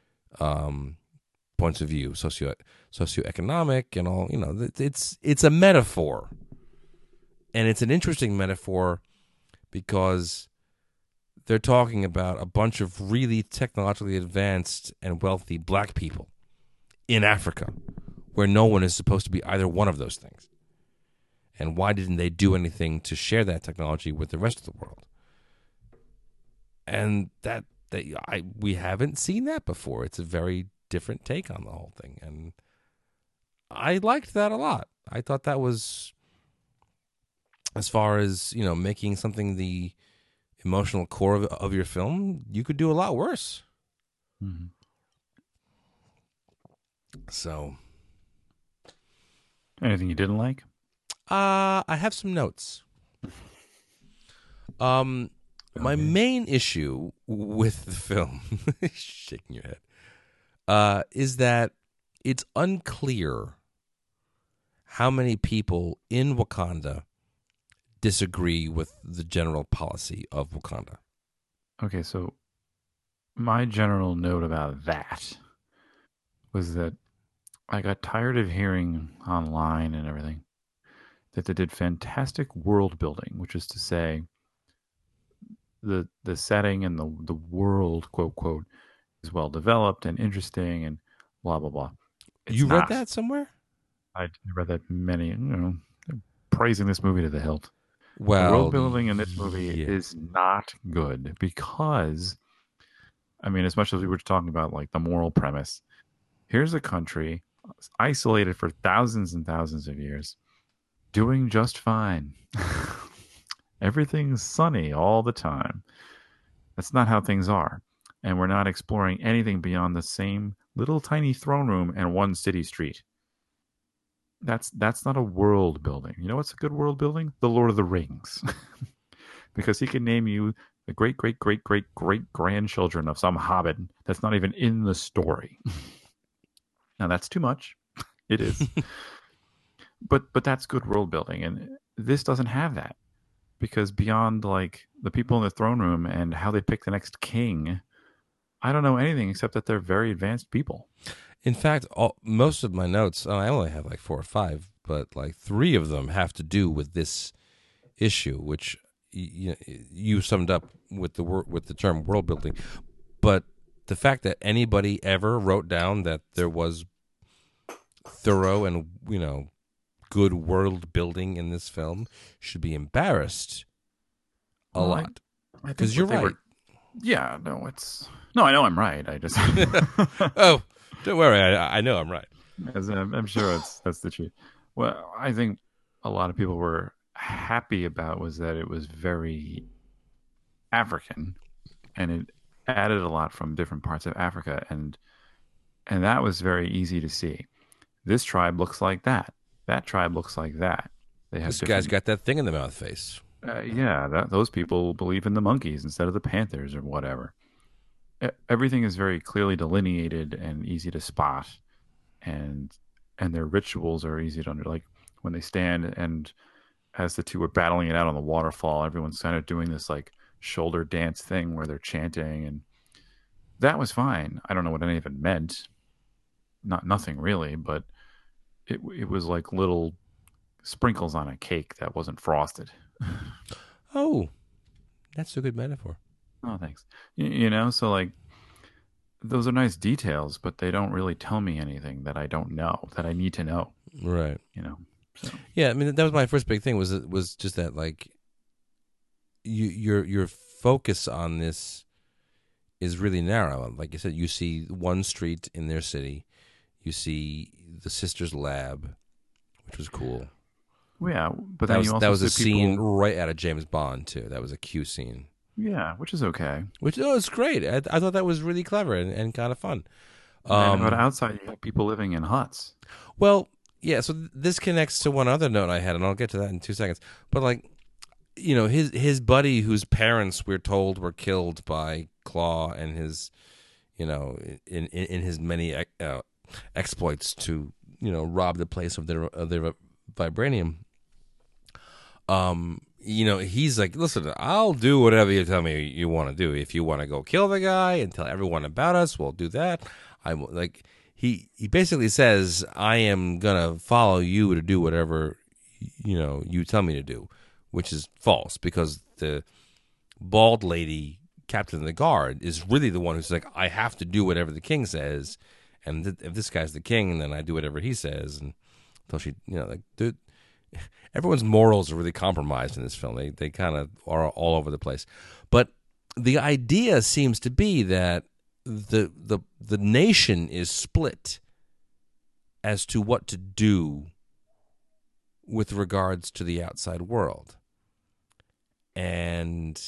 points of view, socioeconomic and all. It's a metaphor, and it's an interesting metaphor because they're talking about a bunch of really technologically advanced and wealthy black people in Africa, where no one is supposed to be either one of those things. And why didn't they do anything to share that technology with the rest of the world? And we haven't seen that before. It's a very different take on the whole thing, and I liked that a lot. I thought that was, as far as making something the emotional core of your film, you could do a lot worse. Mm-hmm. So, anything you didn't like? I have some notes. My main issue with the film, shaking your head, is that it's unclear how many people in Wakanda disagree with the general policy of Wakanda. Okay, so my general note about that was that I got tired of hearing online and everything that they did fantastic world building, which is to say the setting and the world, quote, quote, is well developed and interesting and blah, blah, blah. You read that somewhere? I read that many, praising this movie to the hilt. Well, the world building in this movie is not good because, I mean, as much as we were talking about like the moral premise, here's a country isolated for thousands and thousands of years, doing just fine. Everything's sunny all the time. That's not how things are. And we're not exploring anything beyond the same little tiny throne room and one city street. That's not a world building. You know what's a good world building? The Lord of the Rings. Because he can name you the great, great, great, great, great grandchildren of some hobbit that's not even in the story. Now that's too much. It is. But that's good world building. And this doesn't have that. Because beyond like the people in the throne room and how they pick the next king, I don't know anything except that they're very advanced people. In fact, most of my notes, I only have like 4 or 5, but like 3 of them have to do with this issue, which you summed up with the term world building. But the fact that anybody ever wrote down that there was thorough and good world building in this film should be embarrassed a lot. Because you're right. No, I know I'm right. I just oh, don't worry. I know I'm right. I'm sure that's the truth. Well, I think a lot of people were happy about was that it was very African, and it added a lot from different parts of Africa, and that was very easy to see. This tribe looks like that. That tribe looks like that. This guy's got that thing in the mouth face. Those people believe in the monkeys instead of the panthers or whatever. Everything is very clearly delineated and easy to spot, and their rituals are easy to like when they stand and as the two are battling it out on the waterfall, everyone's kind of doing this like shoulder dance thing where they're chanting, and that was fine. I don't know what any of it meant. Nothing really, but it was like little sprinkles on a cake that wasn't frosted. Oh, that's a good metaphor. Oh, thanks. So like those are nice details, but they don't really tell me anything that I don't know, that I need to know. Right. So. Yeah, I mean that was my first big thing was just that like your focus on this is really narrow. Like you said, you see one street in their city, you see the sisters' lab, which was cool. Yeah, but that was a scene right out of James Bond too. That was a Q scene. Yeah, which is okay. It's great. I thought that was really clever and kind of fun. And but outside, you have people living in huts. Well, yeah. So this connects to one other note I had, and I'll get to that in 2 seconds. But like, his buddy, whose parents we're told were killed by Claw, and his, in his many exploits to rob the place of their vibranium. He's like, listen, I'll do whatever you tell me you want to do. If you want to go kill the guy and tell everyone about us, we'll do that. I'm like, he basically says, I am gonna follow you to do whatever you tell me to do, which is false, because the bald lady, captain of the guard, is really the one who's like, I have to do whatever the king says, and if this guy's the king, then I do whatever he says. And until she, dude, everyone's morals are really compromised in this film. They kind of are all over the place. But the idea seems to be that the nation is split as to what to do with regards to the outside world. And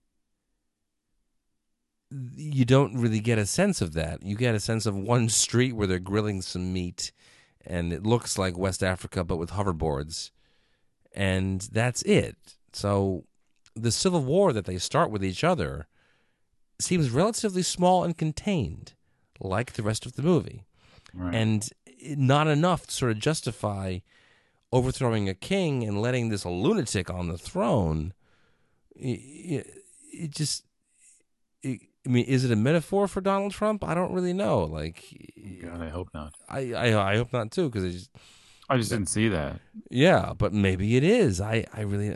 you don't really get a sense of that. You get a sense of one street where they're grilling some meat, and it looks like West Africa but with hoverboards. And that's it. So the civil war that they start with each other seems relatively small and contained, like the rest of the movie. Right. And not enough to sort of justify overthrowing a king and letting this lunatic on the throne. It just... I mean, is it a metaphor for Donald Trump? I don't really know. Like, God, I hope not. I hope not too, because I just didn't see that. Yeah, but maybe it is. I really,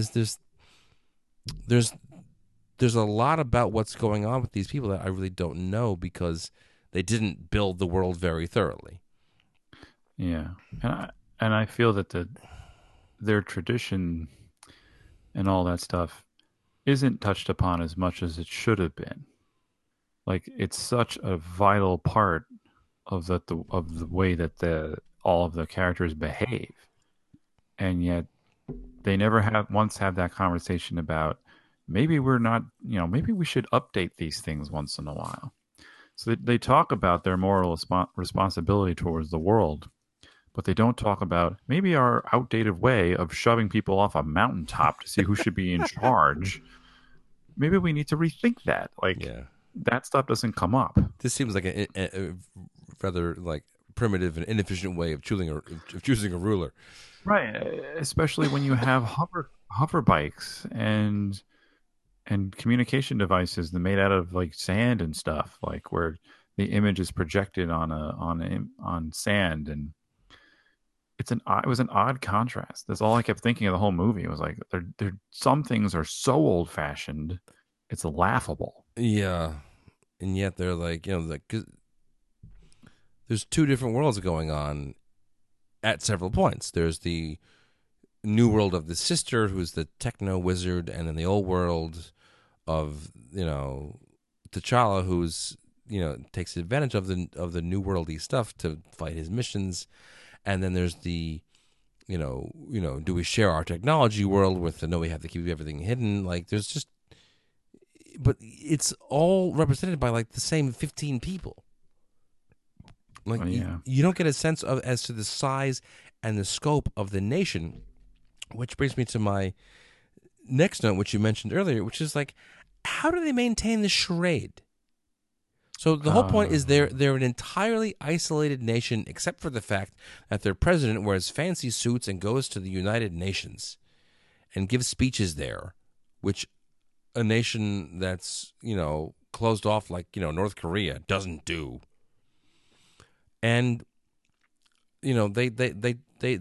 there's a lot about what's going on with these people that I really don't know, because they didn't build the world very thoroughly. Yeah, and I feel that their tradition and all that stuff isn't touched upon as much as it should have been. Like, it's such a vital part of of the way that all of the characters behave, and yet they never have once had that conversation about, maybe we're not, maybe we should update these things once in a while. So they talk about their moral responsibility towards the world, but they don't talk about maybe our outdated way of shoving people off a mountaintop to see who should be in charge. Maybe we need to rethink that. Like, that stuff doesn't come up. This seems like a rather like primitive and inefficient way of choosing a ruler. Right, especially when you have hover bikes and communication devices that made out of like sand and stuff, like where the image is projected on sand, and it was an odd contrast. That's all I kept thinking of the whole movie. It was like, some things are so old fashioned, it's laughable. Yeah, and yet they're like, there's two different worlds going on at several points. There's the new world of the sister, who's the techno wizard, and then the old world of T'Challa, who's takes advantage of the new worldy stuff to fight his missions. And then there's the do we share our technology world with the no, we have to keep everything hidden. Like, there's just, but it's all represented by like the same 15 people. Like, you don't get a sense of as to the size and the scope of the nation, which brings me to my next note, which you mentioned earlier, which is like, how do they maintain the charade? So the whole point is they're an entirely isolated nation, except for the fact that their president wears fancy suits and goes to the United Nations and gives speeches there, which a nation that's closed off like North Korea doesn't do. And they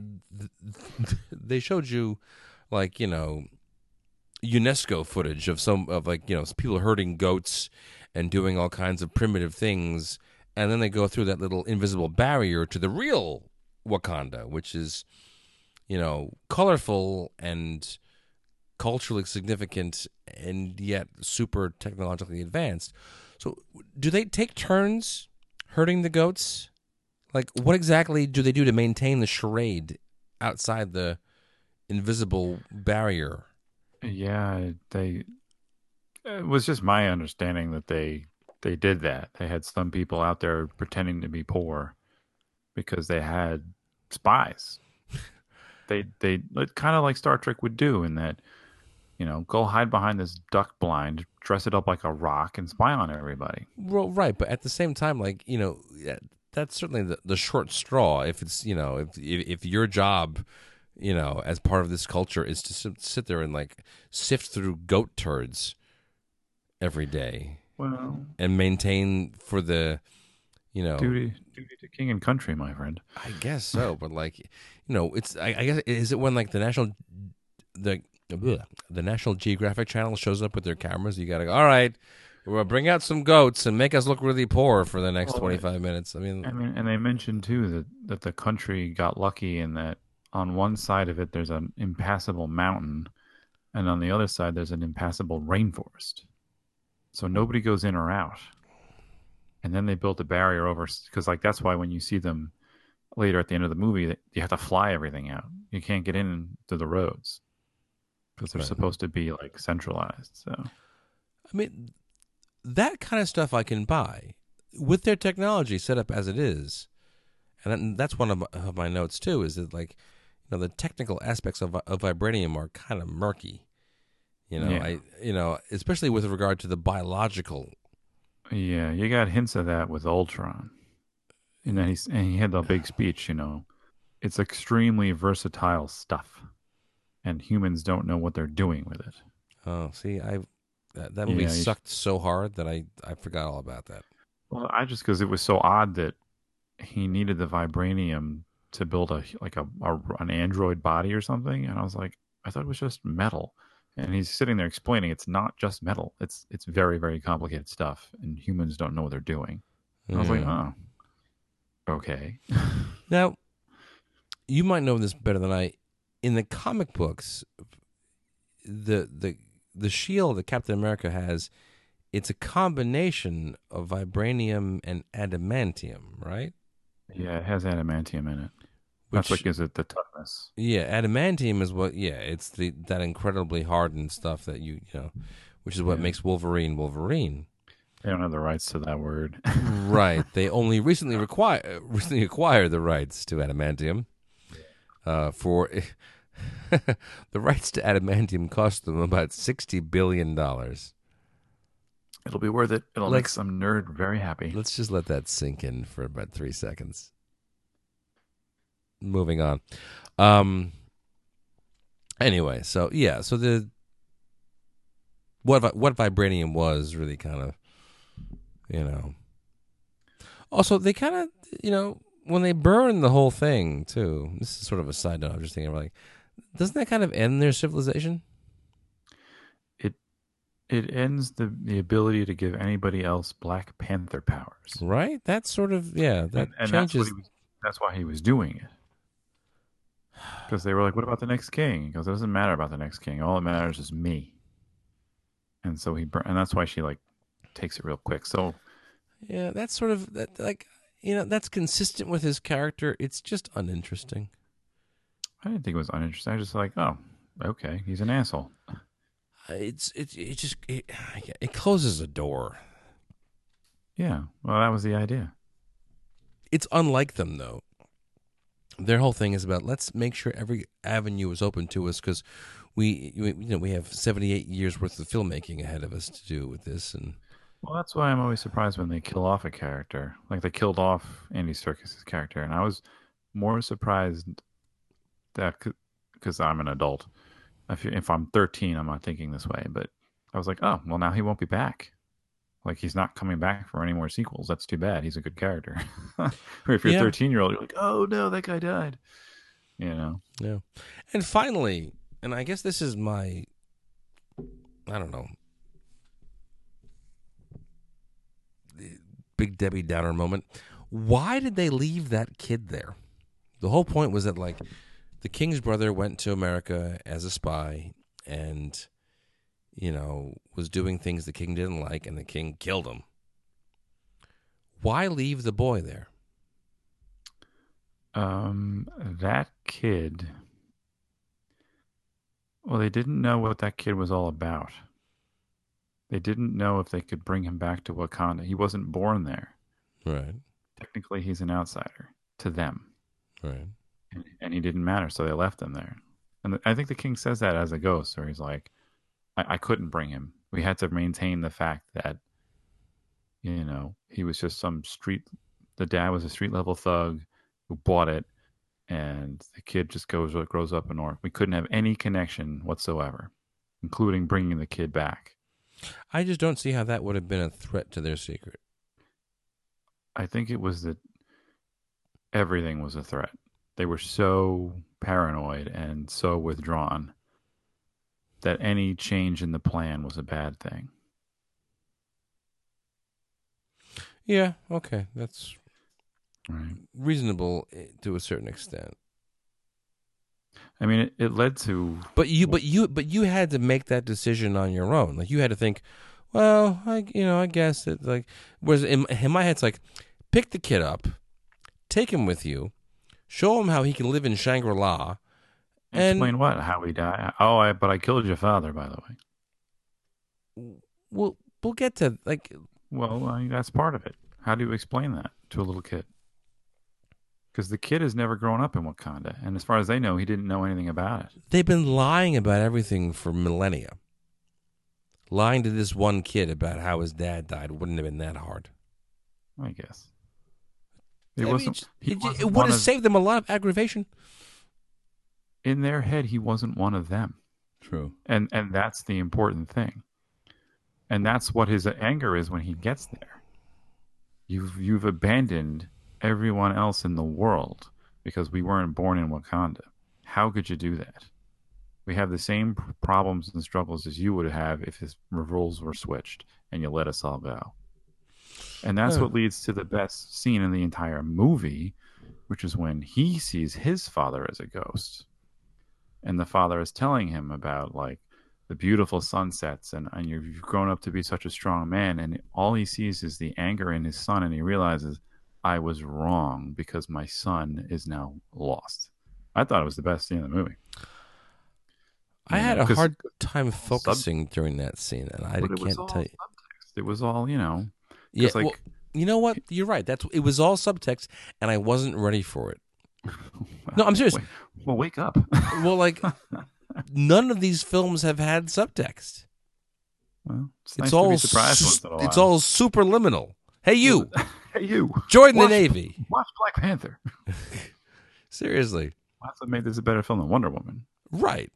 showed you like UNESCO footage of people herding goats and doing all kinds of primitive things, and then they go through that little invisible barrier to the real Wakanda, which is colorful and culturally significant and yet super technologically advanced. So do they take turns herding the goats? Like, what exactly do they do to maintain the charade outside the invisible barrier? Yeah, it was just my understanding that they they did that. They had some people out there pretending to be poor because they had spies. They kind of like Star Trek would do in that, go hide behind this duck blind, dress it up like a rock, and spy on everybody. Well, right, but at the same time, like yeah, that's certainly the short straw. If it's if your job, as part of this culture, is to sit there and like sift through goat turds every day Well, and maintain for the, you know, duty to king and country, my friend. I guess so, but like, it's I guess is it when like the the National Geographic Channel shows up with their cameras? You got to go. All right, we'll bring out some goats and make us look really poor for the next Well, 25 minutes. I mean, and they mentioned too that the country got lucky in that on one side of it there's an impassable mountain, and on the other side there's an impassable rainforest. So nobody goes in or out. And then they built a barrier over because like that's why when you see them later at the end of the movie, you have to fly everything out. You can't get in to the roads because they're right. supposed to be like centralized. So I mean, that kind of stuff I can buy with their technology set up as it is, and that's one of my notes too. Is that like, the technical aspects of vibranium are kind of murky. yeah, Especially with regard to the biological. yeah, you got hints of that with Ultron, and then he had the big speech. It's extremely versatile stuff, and humans don't know what they're doing with it. Oh, see, that movie Yeah, sucked so hard that I forgot all about that. well, I just because it was so odd that he needed the vibranium to build an android body or something, and I was like, I thought it was just metal. And he's sitting there explaining it's not just metal. It's very, very complicated stuff, and humans don't know what they're doing. And I was like, Mm. oh, okay. Now, you might know this better than I. In the comic books, the shield that Captain America has, it's a combination of vibranium and adamantium, right? Yeah, it has adamantium in it. That's what Which, gives it the toughness. yeah, adamantium is what, yeah, it's that incredibly hardened stuff that which is what Yeah, makes Wolverine Wolverine. they don't have the rights to that word. Right. They only recently acquired the rights to adamantium. For the rights to adamantium cost them about $60 billion. It'll be worth it. It'll make Let's some nerd very happy. let's just let that sink in for about 3 seconds. Moving on. Um. Anyway, so yeah, so the what vibranium was really kind of, you know. Also, they kind of, when they burn the whole thing too. This is sort of a side note. I'm just thinking, like, doesn't that kind of end their civilization? It it ends the ability to give anybody else Black Panther powers, Right? That sort of, yeah, that and changes. that's why he was doing it. Because they were like, "What about the next king?" He goes, "It doesn't matter about the next king. All that matters is me." And so and that's why she like takes it real quick. So Yeah, that's sort of that, like, that's consistent with his character. It's just uninteresting. I didn't think it was uninteresting. I was just like, "Oh, okay, he's an asshole." It closes a door. Yeah, well, that was the idea. It's unlike them though. Their whole thing is about, let's make sure every avenue is open to us because we have 78 years worth of filmmaking ahead of us to do with this. And Well, that's why I'm always surprised when they kill off a character. Like they killed off Andy Serkis's character, and I was more surprised that because I'm an adult. If I'm 13, I'm not thinking this way. But I was like, oh, well, now he won't be back. Like he's not coming back for any more sequels. That's too bad. He's a good character. Or if you're a yeah, 13-year-old, you're like, oh no, that guy died. You know? yeah. And finally, and I guess this is my, I don't know, Big Debbie Downer moment. Why did they leave that kid there? The whole point was that, like, the king's brother went to America as a spy and, was doing things the king didn't like, and the king killed him. Why leave the boy there? That kid. Well, they didn't know what that kid was all about. They didn't know if they could bring him back to Wakanda. He wasn't born there. Right. Technically, he's an outsider to them, Right. and he didn't matter, so they left him there. And I think the king says that as a ghost, where he's like, I couldn't bring him. We had to maintain the fact that, he was just some street. The dad was a street level thug who bought it, and the kid just grows up in North. We couldn't have any connection whatsoever, including bringing the kid back. I just don't see how that would have been a threat to their secret. I think it was that everything was a threat. They were so paranoid and so withdrawn that any change in the plan was a bad thing. Yeah, okay. That's Right. reasonable to a certain extent. I mean, it led to. But you had to make that decision on your own. Like you had to think, well, I guess that like. Whereas in my head, it's like, pick the kid up, take him with you, show him how he can live in Shangri-La, and Explain what? How he died? Oh, but I killed your father, by the way. we'll get to like. Well, that's part of it. How do you explain that to a little kid? Because the kid has never grown up in Wakanda, and as far as they know, he didn't know anything about it. They've been lying about everything for millennia. Lying to this one kid about how his dad died wouldn't have been that hard. I guess It wasn't. it would have saved them a lot of aggravation. In their head, he wasn't one of them. True. And that's the important thing. And that's what his anger is when he gets there. You've abandoned everyone else in the world because we weren't born in Wakanda. How could you do that? We have the same problems and struggles as you would have if his roles were switched and you let us all go. And that's what leads to the best scene in the entire movie, which is when he sees his father as a ghost. And the father is telling him about like the beautiful sunsets and you've grown up to be such a strong man. And all he sees is the anger in his son. And he realizes, I was wrong because my son is now lost. I thought it was the best scene in the movie. I had a hard time focusing during that scene, and I can't tell you. It was all, Yeah, like, well, you know what? You're right. It was all subtext, and I wasn't ready for it. No, I'm serious. Wake up. Well, like, none of these films have had subtext. Well, it's nice to be surprised once in a while. It's all superliminal. Hey, you. Hey, you. Join the Navy. Watch Black Panther. Seriously. That's what made this a better film than Wonder Woman. Right.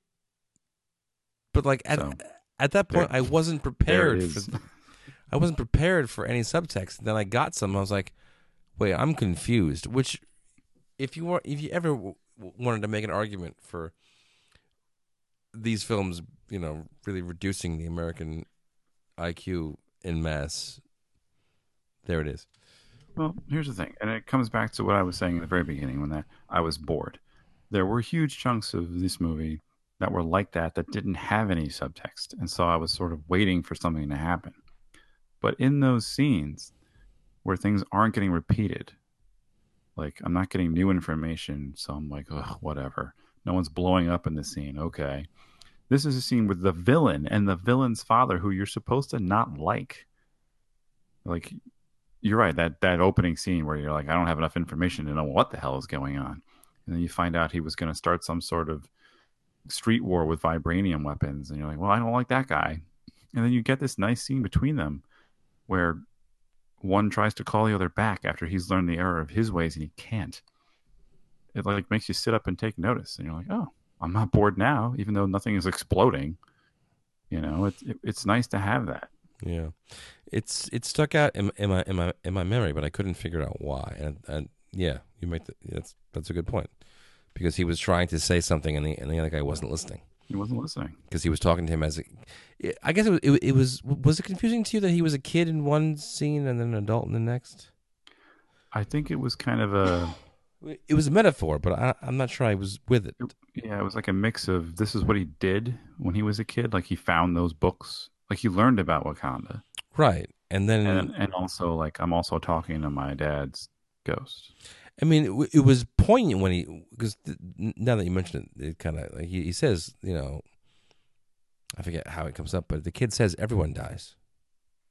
But like at that point, I wasn't prepared I wasn't prepared for any subtext. Then I got some. I was like, "Wait, I'm confused." Which, if you ever wanted to make an argument for these films, really reducing the American IQ en masse, there it is. Well, here's the thing, and it comes back to what I was saying in the very beginning when I was bored. There were huge chunks of this movie that were like that didn't have any subtext, and so I was sort of waiting for something to happen. But in those scenes where things aren't getting repeated, like I'm not getting new information, so I'm like, oh, whatever. No one's blowing up in the scene. Okay. This is a scene with the villain and the villain's father, who you're supposed to not like. Like, you're right, that opening scene where you're like, I don't have enough information to know what the hell is going on. And then you find out he was going to start some sort of street war with vibranium weapons. And you're like, well, I don't like that guy. And then you get this nice scene between them where one tries to call the other back after he's learned the error of his ways and he can't. It like makes you sit up and take notice. And you're like, oh, I'm not bored now, even though nothing is exploding. It's nice to have that. Yeah, it stuck out in my memory, but I couldn't figure out why. And yeah, that's a good point, because he was trying to say something and the other guy wasn't listening. He wasn't listening because he was talking to him as I guess it was it confusing to you that he was a kid in one scene and then an adult in the next? I think it was kind of it was a metaphor, but I'm not sure I was with it. Yeah, it was like a mix of this is what he did when he was a kid, like he found those books. Like he learned about Wakanda, right? And then, and also like I'm also talking to my dad's ghost. I mean, it was poignant when because now that you mention it, it kind of like he says, I forget how it comes up, but the kid says everyone dies.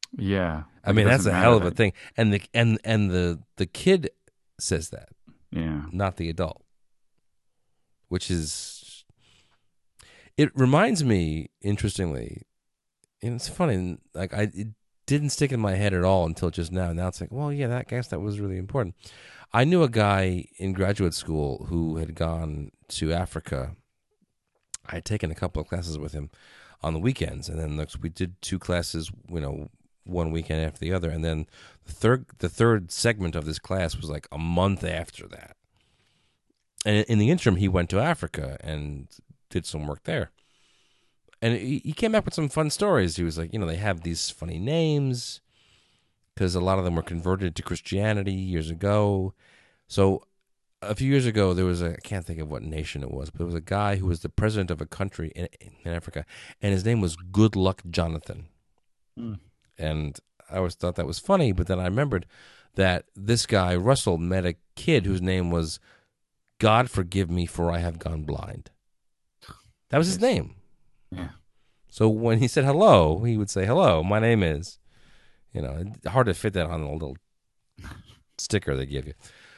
Yeah, I like it mean, that's doesn't a hell matter of a that. thing. And the kid says that, Yeah, not the adult, which is it reminds me interestingly, and it's funny, like it didn't stick in my head at all until just now. Now it's like, well, yeah, that guess that was really important. I knew a guy in graduate school who had gone to Africa. I had taken a couple of classes with him on the weekends, and then we did two classes, one weekend after the other, and then the third segment of this class was like a month after that. And in the interim, he went to Africa and did some work there. And he came back with some fun stories. He was like, they have these funny names because a lot of them were converted to Christianity years ago. So a few years ago, there was I can't think of what nation it was, but it was a guy who was the president of a country in Africa, and his name was Good Luck Jonathan. Mm. And I always thought that was funny, but then I remembered that this guy, Russell, met a kid whose name was God Forgive Me For I Have Gone Blind. That was his yes, name. yeah, So when he said hello, he would say, hello, my name is, hard to fit that on a little sticker they give you.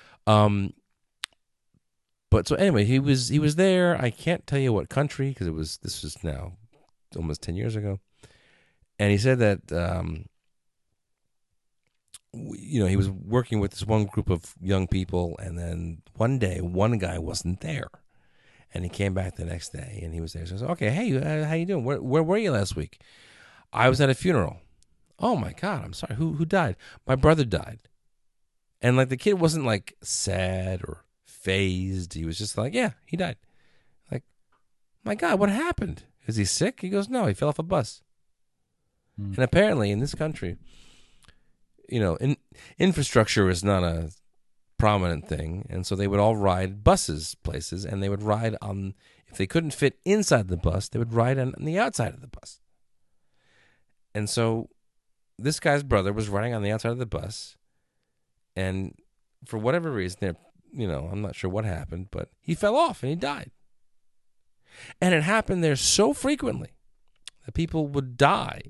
But so anyway, he was there. I can't tell you what country because this was now almost 10 years ago. And he said that, he was working with this one group of young people. And then one day, one guy wasn't there. And he came back the next day and he was there. So I said, okay, hey, how you doing? Where were you last week? I was at a funeral. Oh my God, I'm sorry. Who died? My brother died. And like the kid wasn't like sad or phased. He was just like, yeah, he died. Like, my God, what happened? Is he sick? He goes, no, he fell off a bus. mm. And apparently in this country, infrastructure is not a prominent thing. And so they would all ride buses places, and they would ride on, if they couldn't fit inside the bus, they would ride on the outside of the bus. And so this guy's brother was riding on the outside of the bus, and for whatever reason, I'm not sure what happened, but he fell off and he died. And it happened there so frequently that people would die.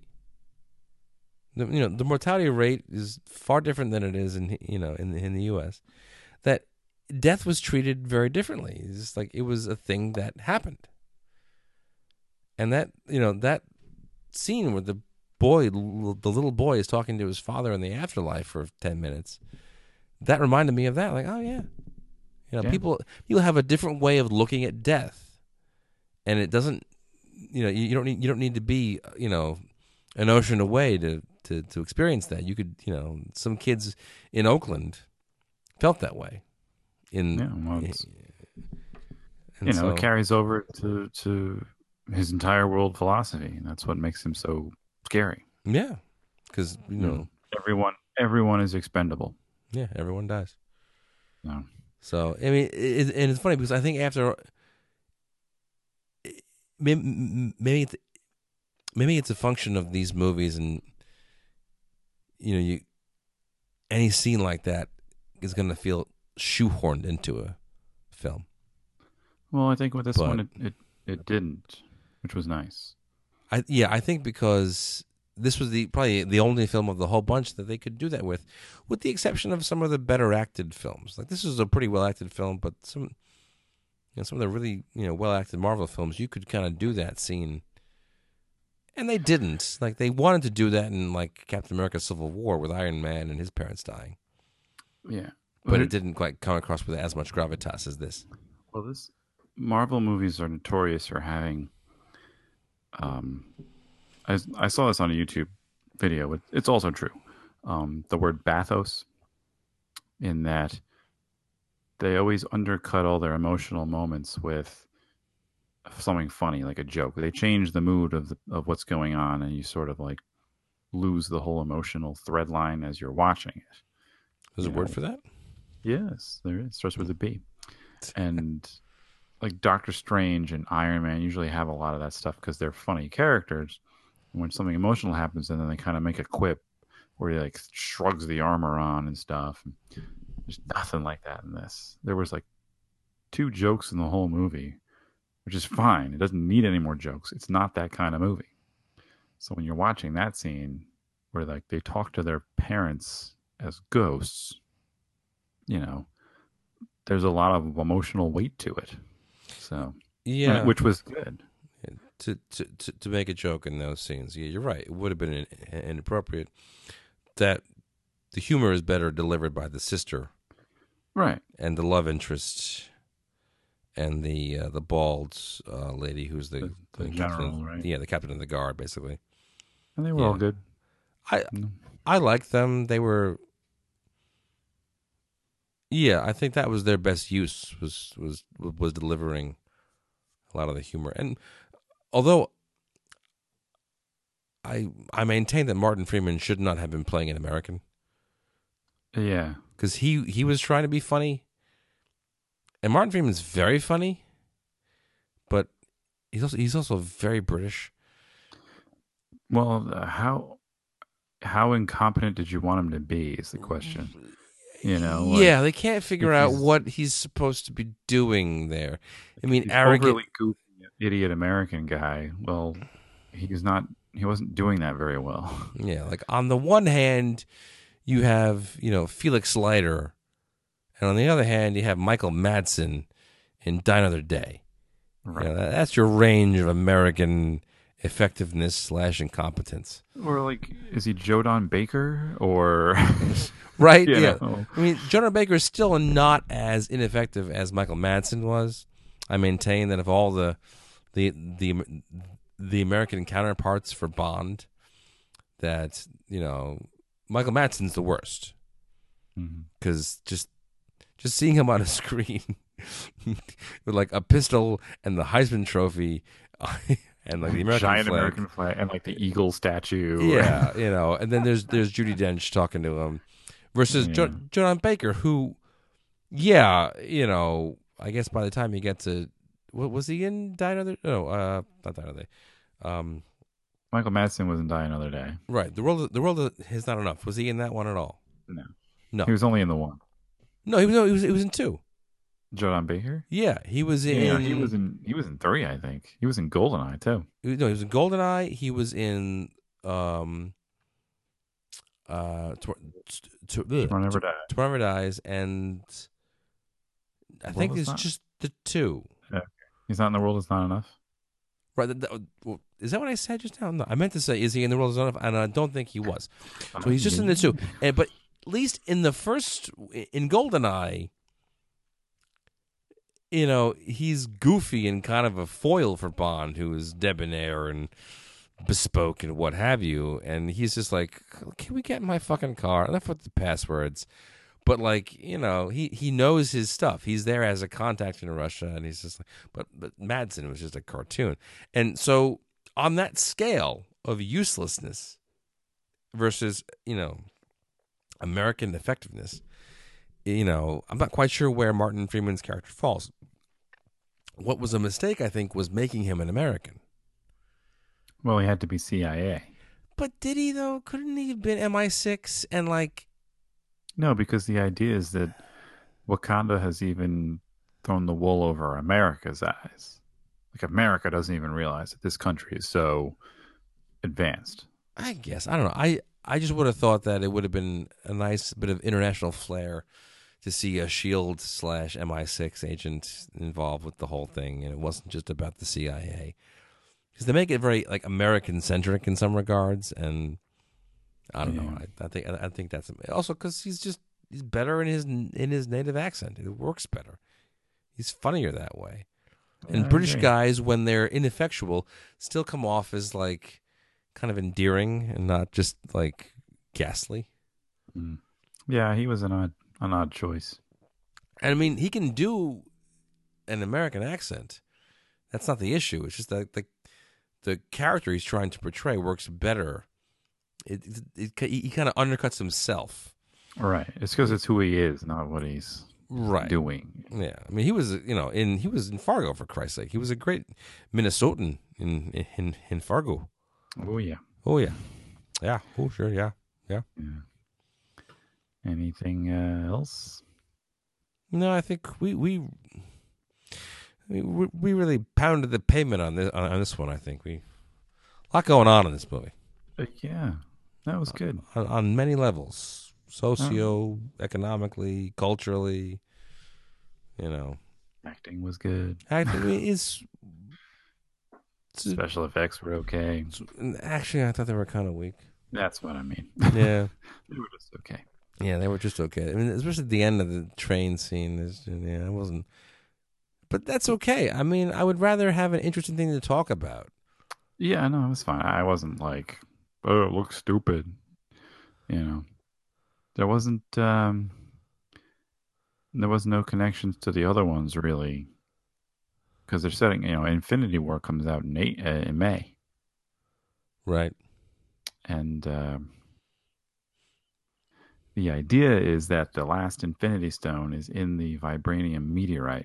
The mortality rate is far different than it is in the U.S. That death was treated very differently. It's just like it was a thing that happened. And that scene where the little boy is talking to his father in the afterlife for 10 minutes, that reminded me of that. Like, oh yeah, Yeah. people have a different way of looking at death, and it doesn't, you don't need to be, an ocean away to experience that. You could, some kids in Oakland felt that way. Yeah, well, And so, it carries over to his entire world philosophy, and that's what makes him so scary. yeah, because Everyone is expendable. yeah, everyone dies. No. So I mean, and it's funny because I think after maybe it's a function of these movies, and any scene like that is going to feel shoehorned into a film. Well, I think with this But one, it didn't, which was nice. I think because this was probably the only film of the whole bunch that they could do that with the exception of some of the better acted films. Like this is a pretty well acted film, but some of the really well acted Marvel films, you could kind of do that scene, and they didn't. Like they wanted to do that in like Captain America: Civil War with Iron Man and his parents dying, Yeah, but it didn't quite come across with as much gravitas as this. well, this Marvel movies are notorious for having. I saw this on a YouTube video. It's also true. The word bathos, in that they always undercut all their emotional moments with something funny, like a joke. They change the mood of what's going on, and you sort of like lose the whole emotional thread line as you're watching it. There's a word for that? Yes, there is. It starts with a B. And like Doctor Strange and Iron Man usually have a lot of that stuff because they're funny characters. And when something emotional happens, and then they kind of make a quip where he like shrugs the armor on and stuff. There's nothing like that in this. There was like 2 jokes in the whole movie, which is fine. It doesn't need any more jokes. It's not that kind of movie. So when you're watching that scene, where like they talk to their parents as ghosts, you know, there's a lot of emotional weight to it. So, Yeah, which was good. to make a joke in those scenes. Yeah, you're right. It would have been inappropriate. That the humor is better delivered by the sister, Right. and the love interest, and the bald lady who's The the captain. general, right? Yeah, the captain of the guard, basically. And they were all Yeah, good. I Mm. I liked them. They were. Yeah, I think that was their best use was delivering a lot of the humor. And although I maintain that Martin Freeman should not have been playing an American, Yeah. because he was trying to be funny, and Martin Freeman's very funny, but he's also very British. Well, how incompetent did you want him to be? Is the question. You know, like Yeah, they can't figure if out he's what he's supposed to be doing there. I mean, he's arrogant. overly goofy, idiot American guy. Well, he's not. He wasn't doing that very well. Yeah, like on the one hand, you have Felix Leiter, and on the other hand, you have Michael Madsen in Die Another Day. Right. That's your range of American effectiveness / incompetence. Or like, is he Joe Don Baker or? Right? You Yeah. know. I mean, Jonah Baker is still not as ineffective as Michael Madsen was. I maintain that of all the American counterparts for Bond, that Michael Madsen's the worst, because just seeing him on a screen with like a pistol and the Heisman Trophy and like the American giant flag. American flag and like the eagle statue. Yeah, and then there's Judi Dench talking to him versus Yeah. John Baker, who, yeah, I guess by the time you get to, what was he in Die Another? No, not Die Another Day. Michael Madsen was in Die Another Day. Right, the world is not enough. Was he in that one at all? No, No, he was only in the one. no, he was in two. Joe Don Baker. Yeah, he was in. Yeah, he was in three. I think he was in Goldeneye too. No, he was in Goldeneye. He was in Tomorrow Never Dies. Tomorrow Never Dies, and I What think was it's that? just the two. He's not in the world. It's not enough. Right? Is that what I said just now? No, I meant to say, is he in the world? Is not enough? And I don't think he was. So he's just in the two. But at least in the first, in Goldeneye, he's goofy and kind of a foil for Bond, who is debonair and bespoke and what have you. And he's just like, can we get in my fucking car? Enough with the passwords. But like, he knows his stuff. He's there as a contact in Russia, and he's just like, but Madsen was just a cartoon. And so on that scale of uselessness versus, American effectiveness, I'm not quite sure where Martin Freeman's character falls. What was a mistake, I think, was making him an American. Well, he had to be CIA. But did he, though? Couldn't he have been MI6 and like... No, because the idea is that Wakanda has even thrown the wool over America's eyes. Like, America doesn't even realize that this country is so advanced. I guess. I don't know. I just would have thought that it would have been a nice bit of international flair to see a SHIELD / MI6 agent involved with the whole thing, and it wasn't just about the CIA. Because they make it very like American-centric in some regards, and I don't know. I think that's also because he's better in his native accent. It works better. He's funnier that way. And British guys, when they're ineffectual, still come off as like kind of endearing and not just like ghastly. Mm. Yeah, he was an odd choice. And I mean, he can do an American accent. That's not the issue. It's just that the character he's trying to portray works better. He kind of undercuts himself. Right. It's because it's who he is, not what he's doing. Yeah. I mean, he was he was in Fargo, for Christ's sake. He was a great Minnesotan in Fargo. Oh yeah. Oh yeah. Yeah. Oh sure. Yeah. Yeah. Anything else? No, I think we really pounded the pavement on this one. I think a lot going on in this movie. Yeah. That was good. on many levels, All right. socio-economically, culturally. You know, Acting was good. acting is. Special effects were okay. Actually, I thought they were kind of weak. That's what I mean. Yeah, They were just okay. yeah, they were just okay. I mean, especially at the end of the train scene. Yeah, it wasn't. But that's okay. I mean, I would rather have an interesting thing to talk about. Yeah, no, it was fine. I wasn't like, oh, it looks stupid. You know, there wasn't there was no connections to the other ones really because they're setting. Infinity War comes out in May, Right. and the idea is that the last Infinity Stone is in the vibranium meteorite.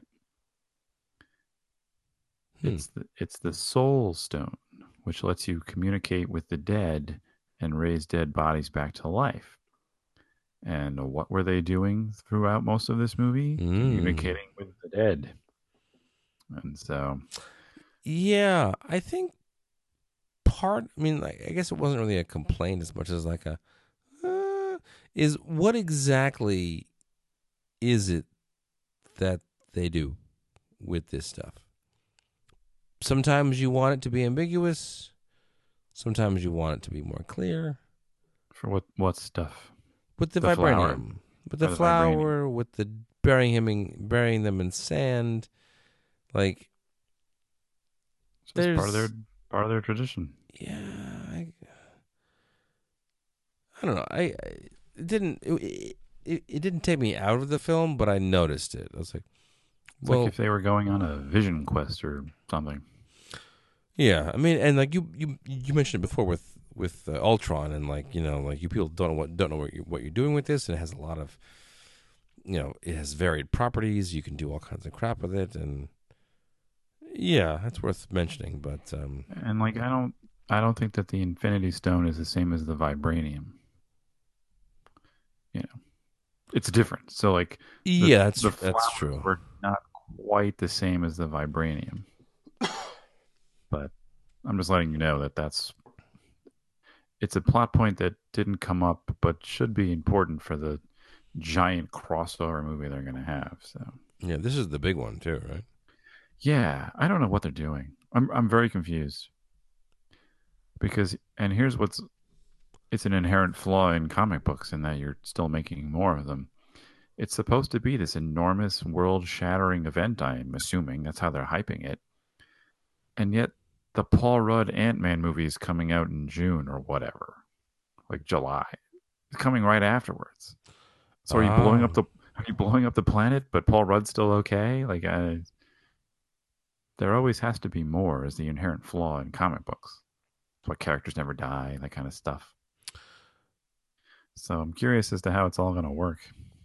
Hmm. It's the Soul Stone, which lets you communicate with the dead and raise dead bodies back to life. And what were they doing throughout most of this movie? Mm. Communicating with the dead. And so, Yeah, I think I mean, like, I guess it wasn't really a complaint as much as like a, is what exactly is it that they do with this stuff? Sometimes you want it to be ambiguous. Sometimes you want it to be more clear. for what stuff? With the The flower vibranium, with the or the vibranium? flower, with the burying them in sand. Like It's just there's, part of their tradition. yeah, I don't know. It didn't it didn't take me out of the film, but I noticed it. I was like, It's like well, if they were going on a vision quest or something. yeah. I mean, and like you mentioned it before with Ultron, and like like you people don't know what you're doing with this, and it has a lot of it has varied properties. You can do all kinds of crap with it, and yeah, that's worth mentioning. But And like I don't think that the Infinity Stone is the same as the vibranium. You know, it's different. So like yeah, the that's flowers true. were not quite the same as the vibranium. But I'm just letting you know that it's a plot point that didn't come up, but should be important for the giant crossover movie they're going to have. So Yeah, this is the big one too, right? yeah, I don't know what they're doing. I'm very confused because and here's what's it's an inherent flaw in comic books in that you're still making more of them. It's supposed to be this enormous world-shattering event. I'm assuming that's how they're hyping it, and yet the Paul Rudd Ant-Man movie is coming out in June or whatever, like July. It's coming right afterwards. So Ah, are you blowing up the planet? But Paul Rudd's still okay. Like there always has to be more as the inherent flaw in comic books. That's why characters never die, that kind of stuff. So I'm curious as to how it's all going to work.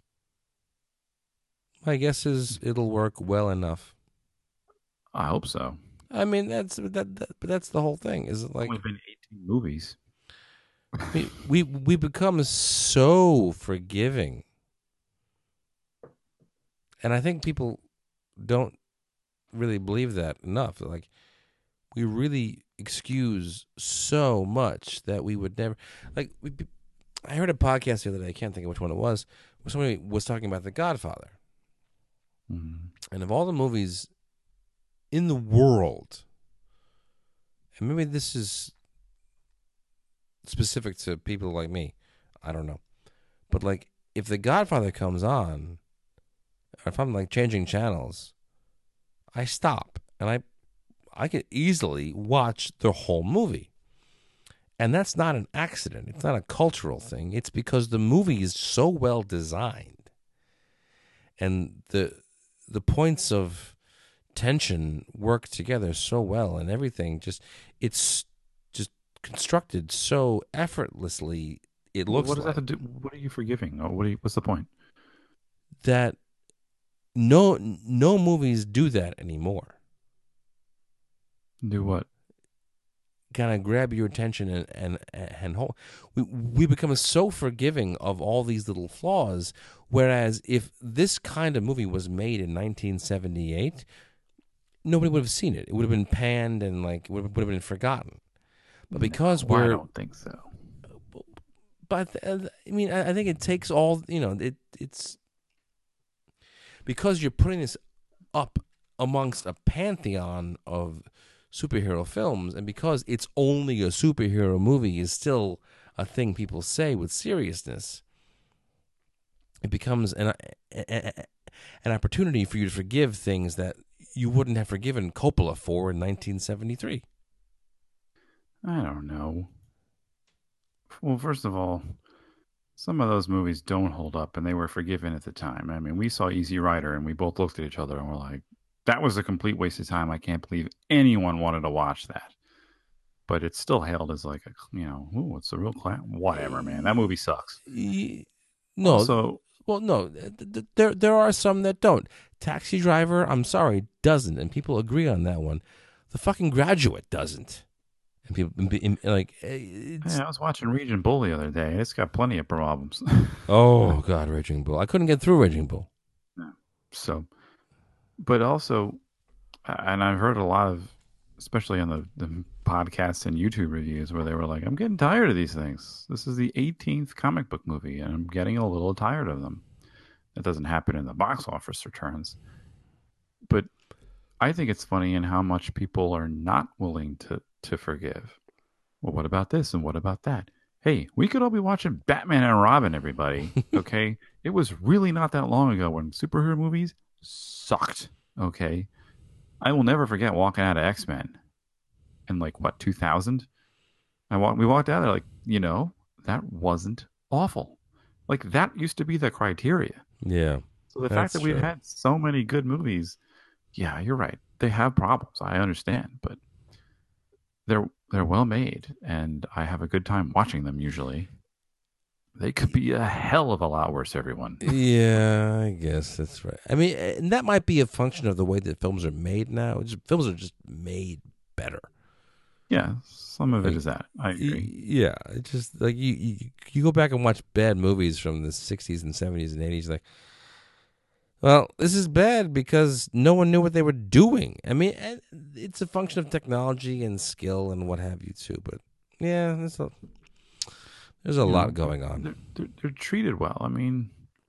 my guess is it'll work well enough. I hope so. I mean, but that's the whole thing. Is it It's only like been 18 movies. we become so forgiving, and I think people don't really believe that enough. Like we really excuse so much that we would never like. I heard a podcast the other day. I can't think of which one it was. Where somebody was talking about The Godfather, Mm. and of all the movies in the world, and maybe this is specific to people like me. I don't know. But like if The Godfather comes on, or if I'm like changing channels, I stop and I can easily watch the whole movie. And that's not an accident. It's not a cultural thing. It's because the movie is so well designed and the points of tension work together so well and everything it's just constructed so effortlessly it What looks does that like have to do? What are you forgiving? Or what's the point? that no movies do that anymore. Do what? Kind of grab your attention and hold. We become so forgiving of all these little flaws. Whereas if this kind of movie was made in 1978, nobody would have seen it. It would have been panned and like would have been forgotten. But because No, I we're don't think so. but I mean, I think it takes all, it's because you're putting this up amongst a pantheon of superhero films, and because it's only a superhero movie is still a thing people say with seriousness. It becomes an opportunity for you to forgive things that you wouldn't have forgiven Coppola for in 1973. I don't know. Well, first of all, some of those movies don't hold up, and they were forgiven at the time. I mean, we saw Easy Rider, and we both looked at each other and were like, "That was a complete waste of time. I can't believe anyone wanted to watch that." But it's still hailed as like ooh, it's a real class. Whatever, man. That movie sucks. No, Also, well, no, there are some that don't. Taxi Driver, I'm sorry, doesn't, and people agree on that one. The fucking Graduate doesn't, and people like. hey, I was watching Raging Bull the other day. It's got plenty of problems. Oh God, Raging Bull! I couldn't get through Raging Bull. So, but also, and I've heard a lot of, especially on the podcasts and YouTube reviews, where they were like, "I'm getting tired of these things. This is the 18th comic book movie, and I'm getting a little tired of them." That doesn't happen in the box office returns, but I think it's funny in how much people are not willing to forgive. Well, what about this and what about that? Hey, we could all be watching Batman and Robin, everybody. Okay, it was really not that long ago when superhero movies sucked. Okay, I will never forget walking out of X-Men in like what 2000. We walked out there like that wasn't awful. Like that used to be the criteria. Yeah, So the fact that we've had so many good movies, yeah, you're right. They have problems. I understand, but they're well made, and I have a good time watching them. Usually, they could be a hell of a lot worse. Everyone. Yeah, I guess that's right. I mean, and that might be a function of the way that films are made now. Films are just made better. Yeah, some of it is that. I agree. Yeah, it's just like you go back and watch bad movies from the 60s and 70s and 80s, like, well, this is bad because no one knew what they were doing. I mean, it's a function of technology and skill and what have you too, but yeah, there's a lot going on. They're treated well. I mean,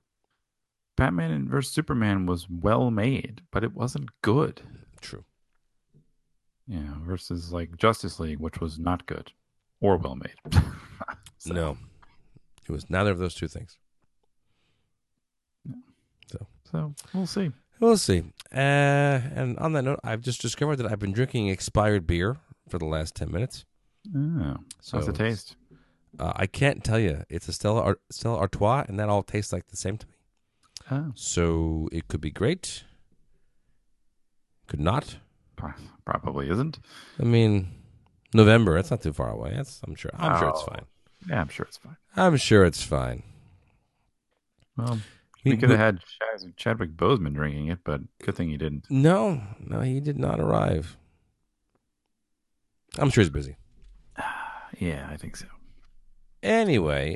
Batman vs Superman was well made, but it wasn't good. True. Yeah, versus like Justice League, which was not good or well made. No, it was neither of those two things. So we'll see. We'll see. And on that note, I've just discovered that I've been drinking expired beer for the last 10 minutes. Oh, so how's the taste? I can't tell you. It's a Stella Artois, and that all tastes like the same to me. Oh. So it could be great. Could not. Probably isn't. I mean, November. That's not too far away. I'm sure it's fine. Yeah, I'm sure it's fine. I'm sure it's fine. Well, we could have had Chadwick Boseman drinking it, but good thing he didn't. No, he did not arrive. I'm sure he's busy. Yeah, I think so. Anyway,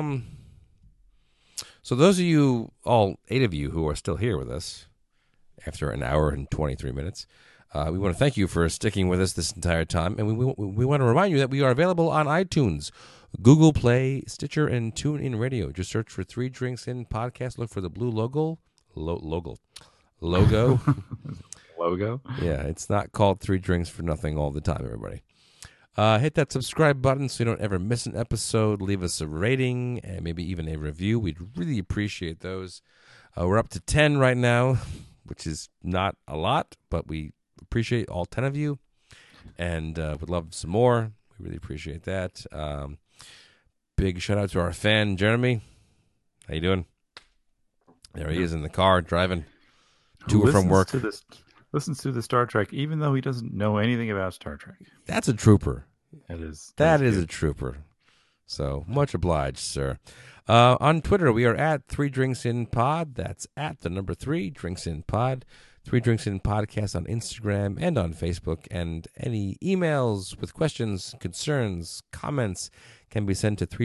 so those of you, all 8 of you who are still here with us after an hour and 23 minutes, we want to thank you for sticking with us this entire time. And we want to remind you that we are available on iTunes, Google Play, Stitcher, and TuneIn Radio. Just search for 3 Drinks In Podcast. Look for the blue logo. Logo. Logo? Yeah, it's not called 3 Drinks for nothing all the time, everybody. Hit that subscribe button so you don't ever miss an episode. Leave us a rating and maybe even a review. We'd really appreciate those. We're up to 10 right now, which is not a lot, but we appreciate all 10 of you, and would love some more. We really appreciate that. Big shout out to our fan, Jeremy. How you doing? There he is in the car driving to or from work. Listens to the Star Trek, even though he doesn't know anything about Star Trek. That's a trooper. That is a trooper. So much obliged, sir. On Twitter, we are at 3 Drinks In Pod. That's at the number 3 Drinks In Pod. 3 Drinks In Podcast on Instagram and on Facebook. And any emails with questions, concerns, comments can be sent to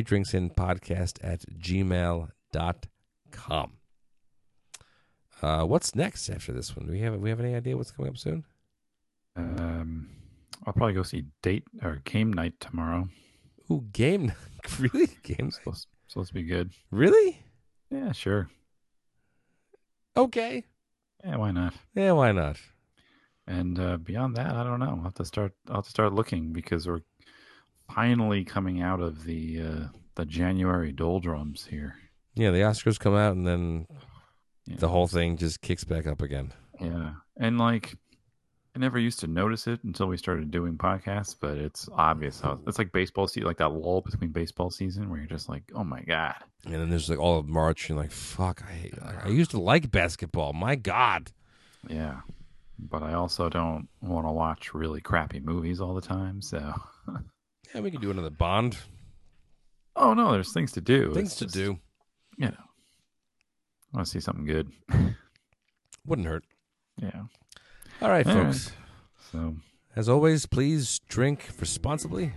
3drinksinpodcast@gmail.com. What's next after this one? Do we have any idea what's coming up soon? I'll probably go see Date or Game Night tomorrow. Ooh, game. Really? Games? Supposed to be good. Really? Yeah, sure. Okay. Yeah, why not? Yeah, why not? And beyond that, I don't know. I'll have to start looking because we're finally coming out of the January doldrums here. Yeah, the Oscars come out and then Yeah, the whole thing just kicks back up again. yeah. And like I never used to notice it until we started doing podcasts, but it's obvious how it's like baseball season, like that lull between baseball season where you're just like, oh my God. And then there's like all of March and like, fuck, I used to like basketball. My God. Yeah. But I also don't want to watch really crappy movies all the time. So, Yeah, we can do another Bond. oh no, there's things to do. Things to do. You know, I want to see something good. Wouldn't hurt. Yeah. All right, All folks. right. So, As always, please drink responsibly.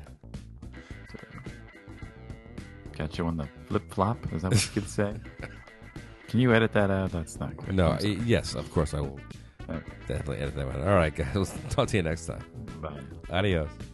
catch you on the flip flop. Is that what you could say? Can you edit that out? That's not good. No, I'm sorry. yes, of course I will Okay. definitely edit that one. All right, guys. We'll talk to you next time. Bye. Adios.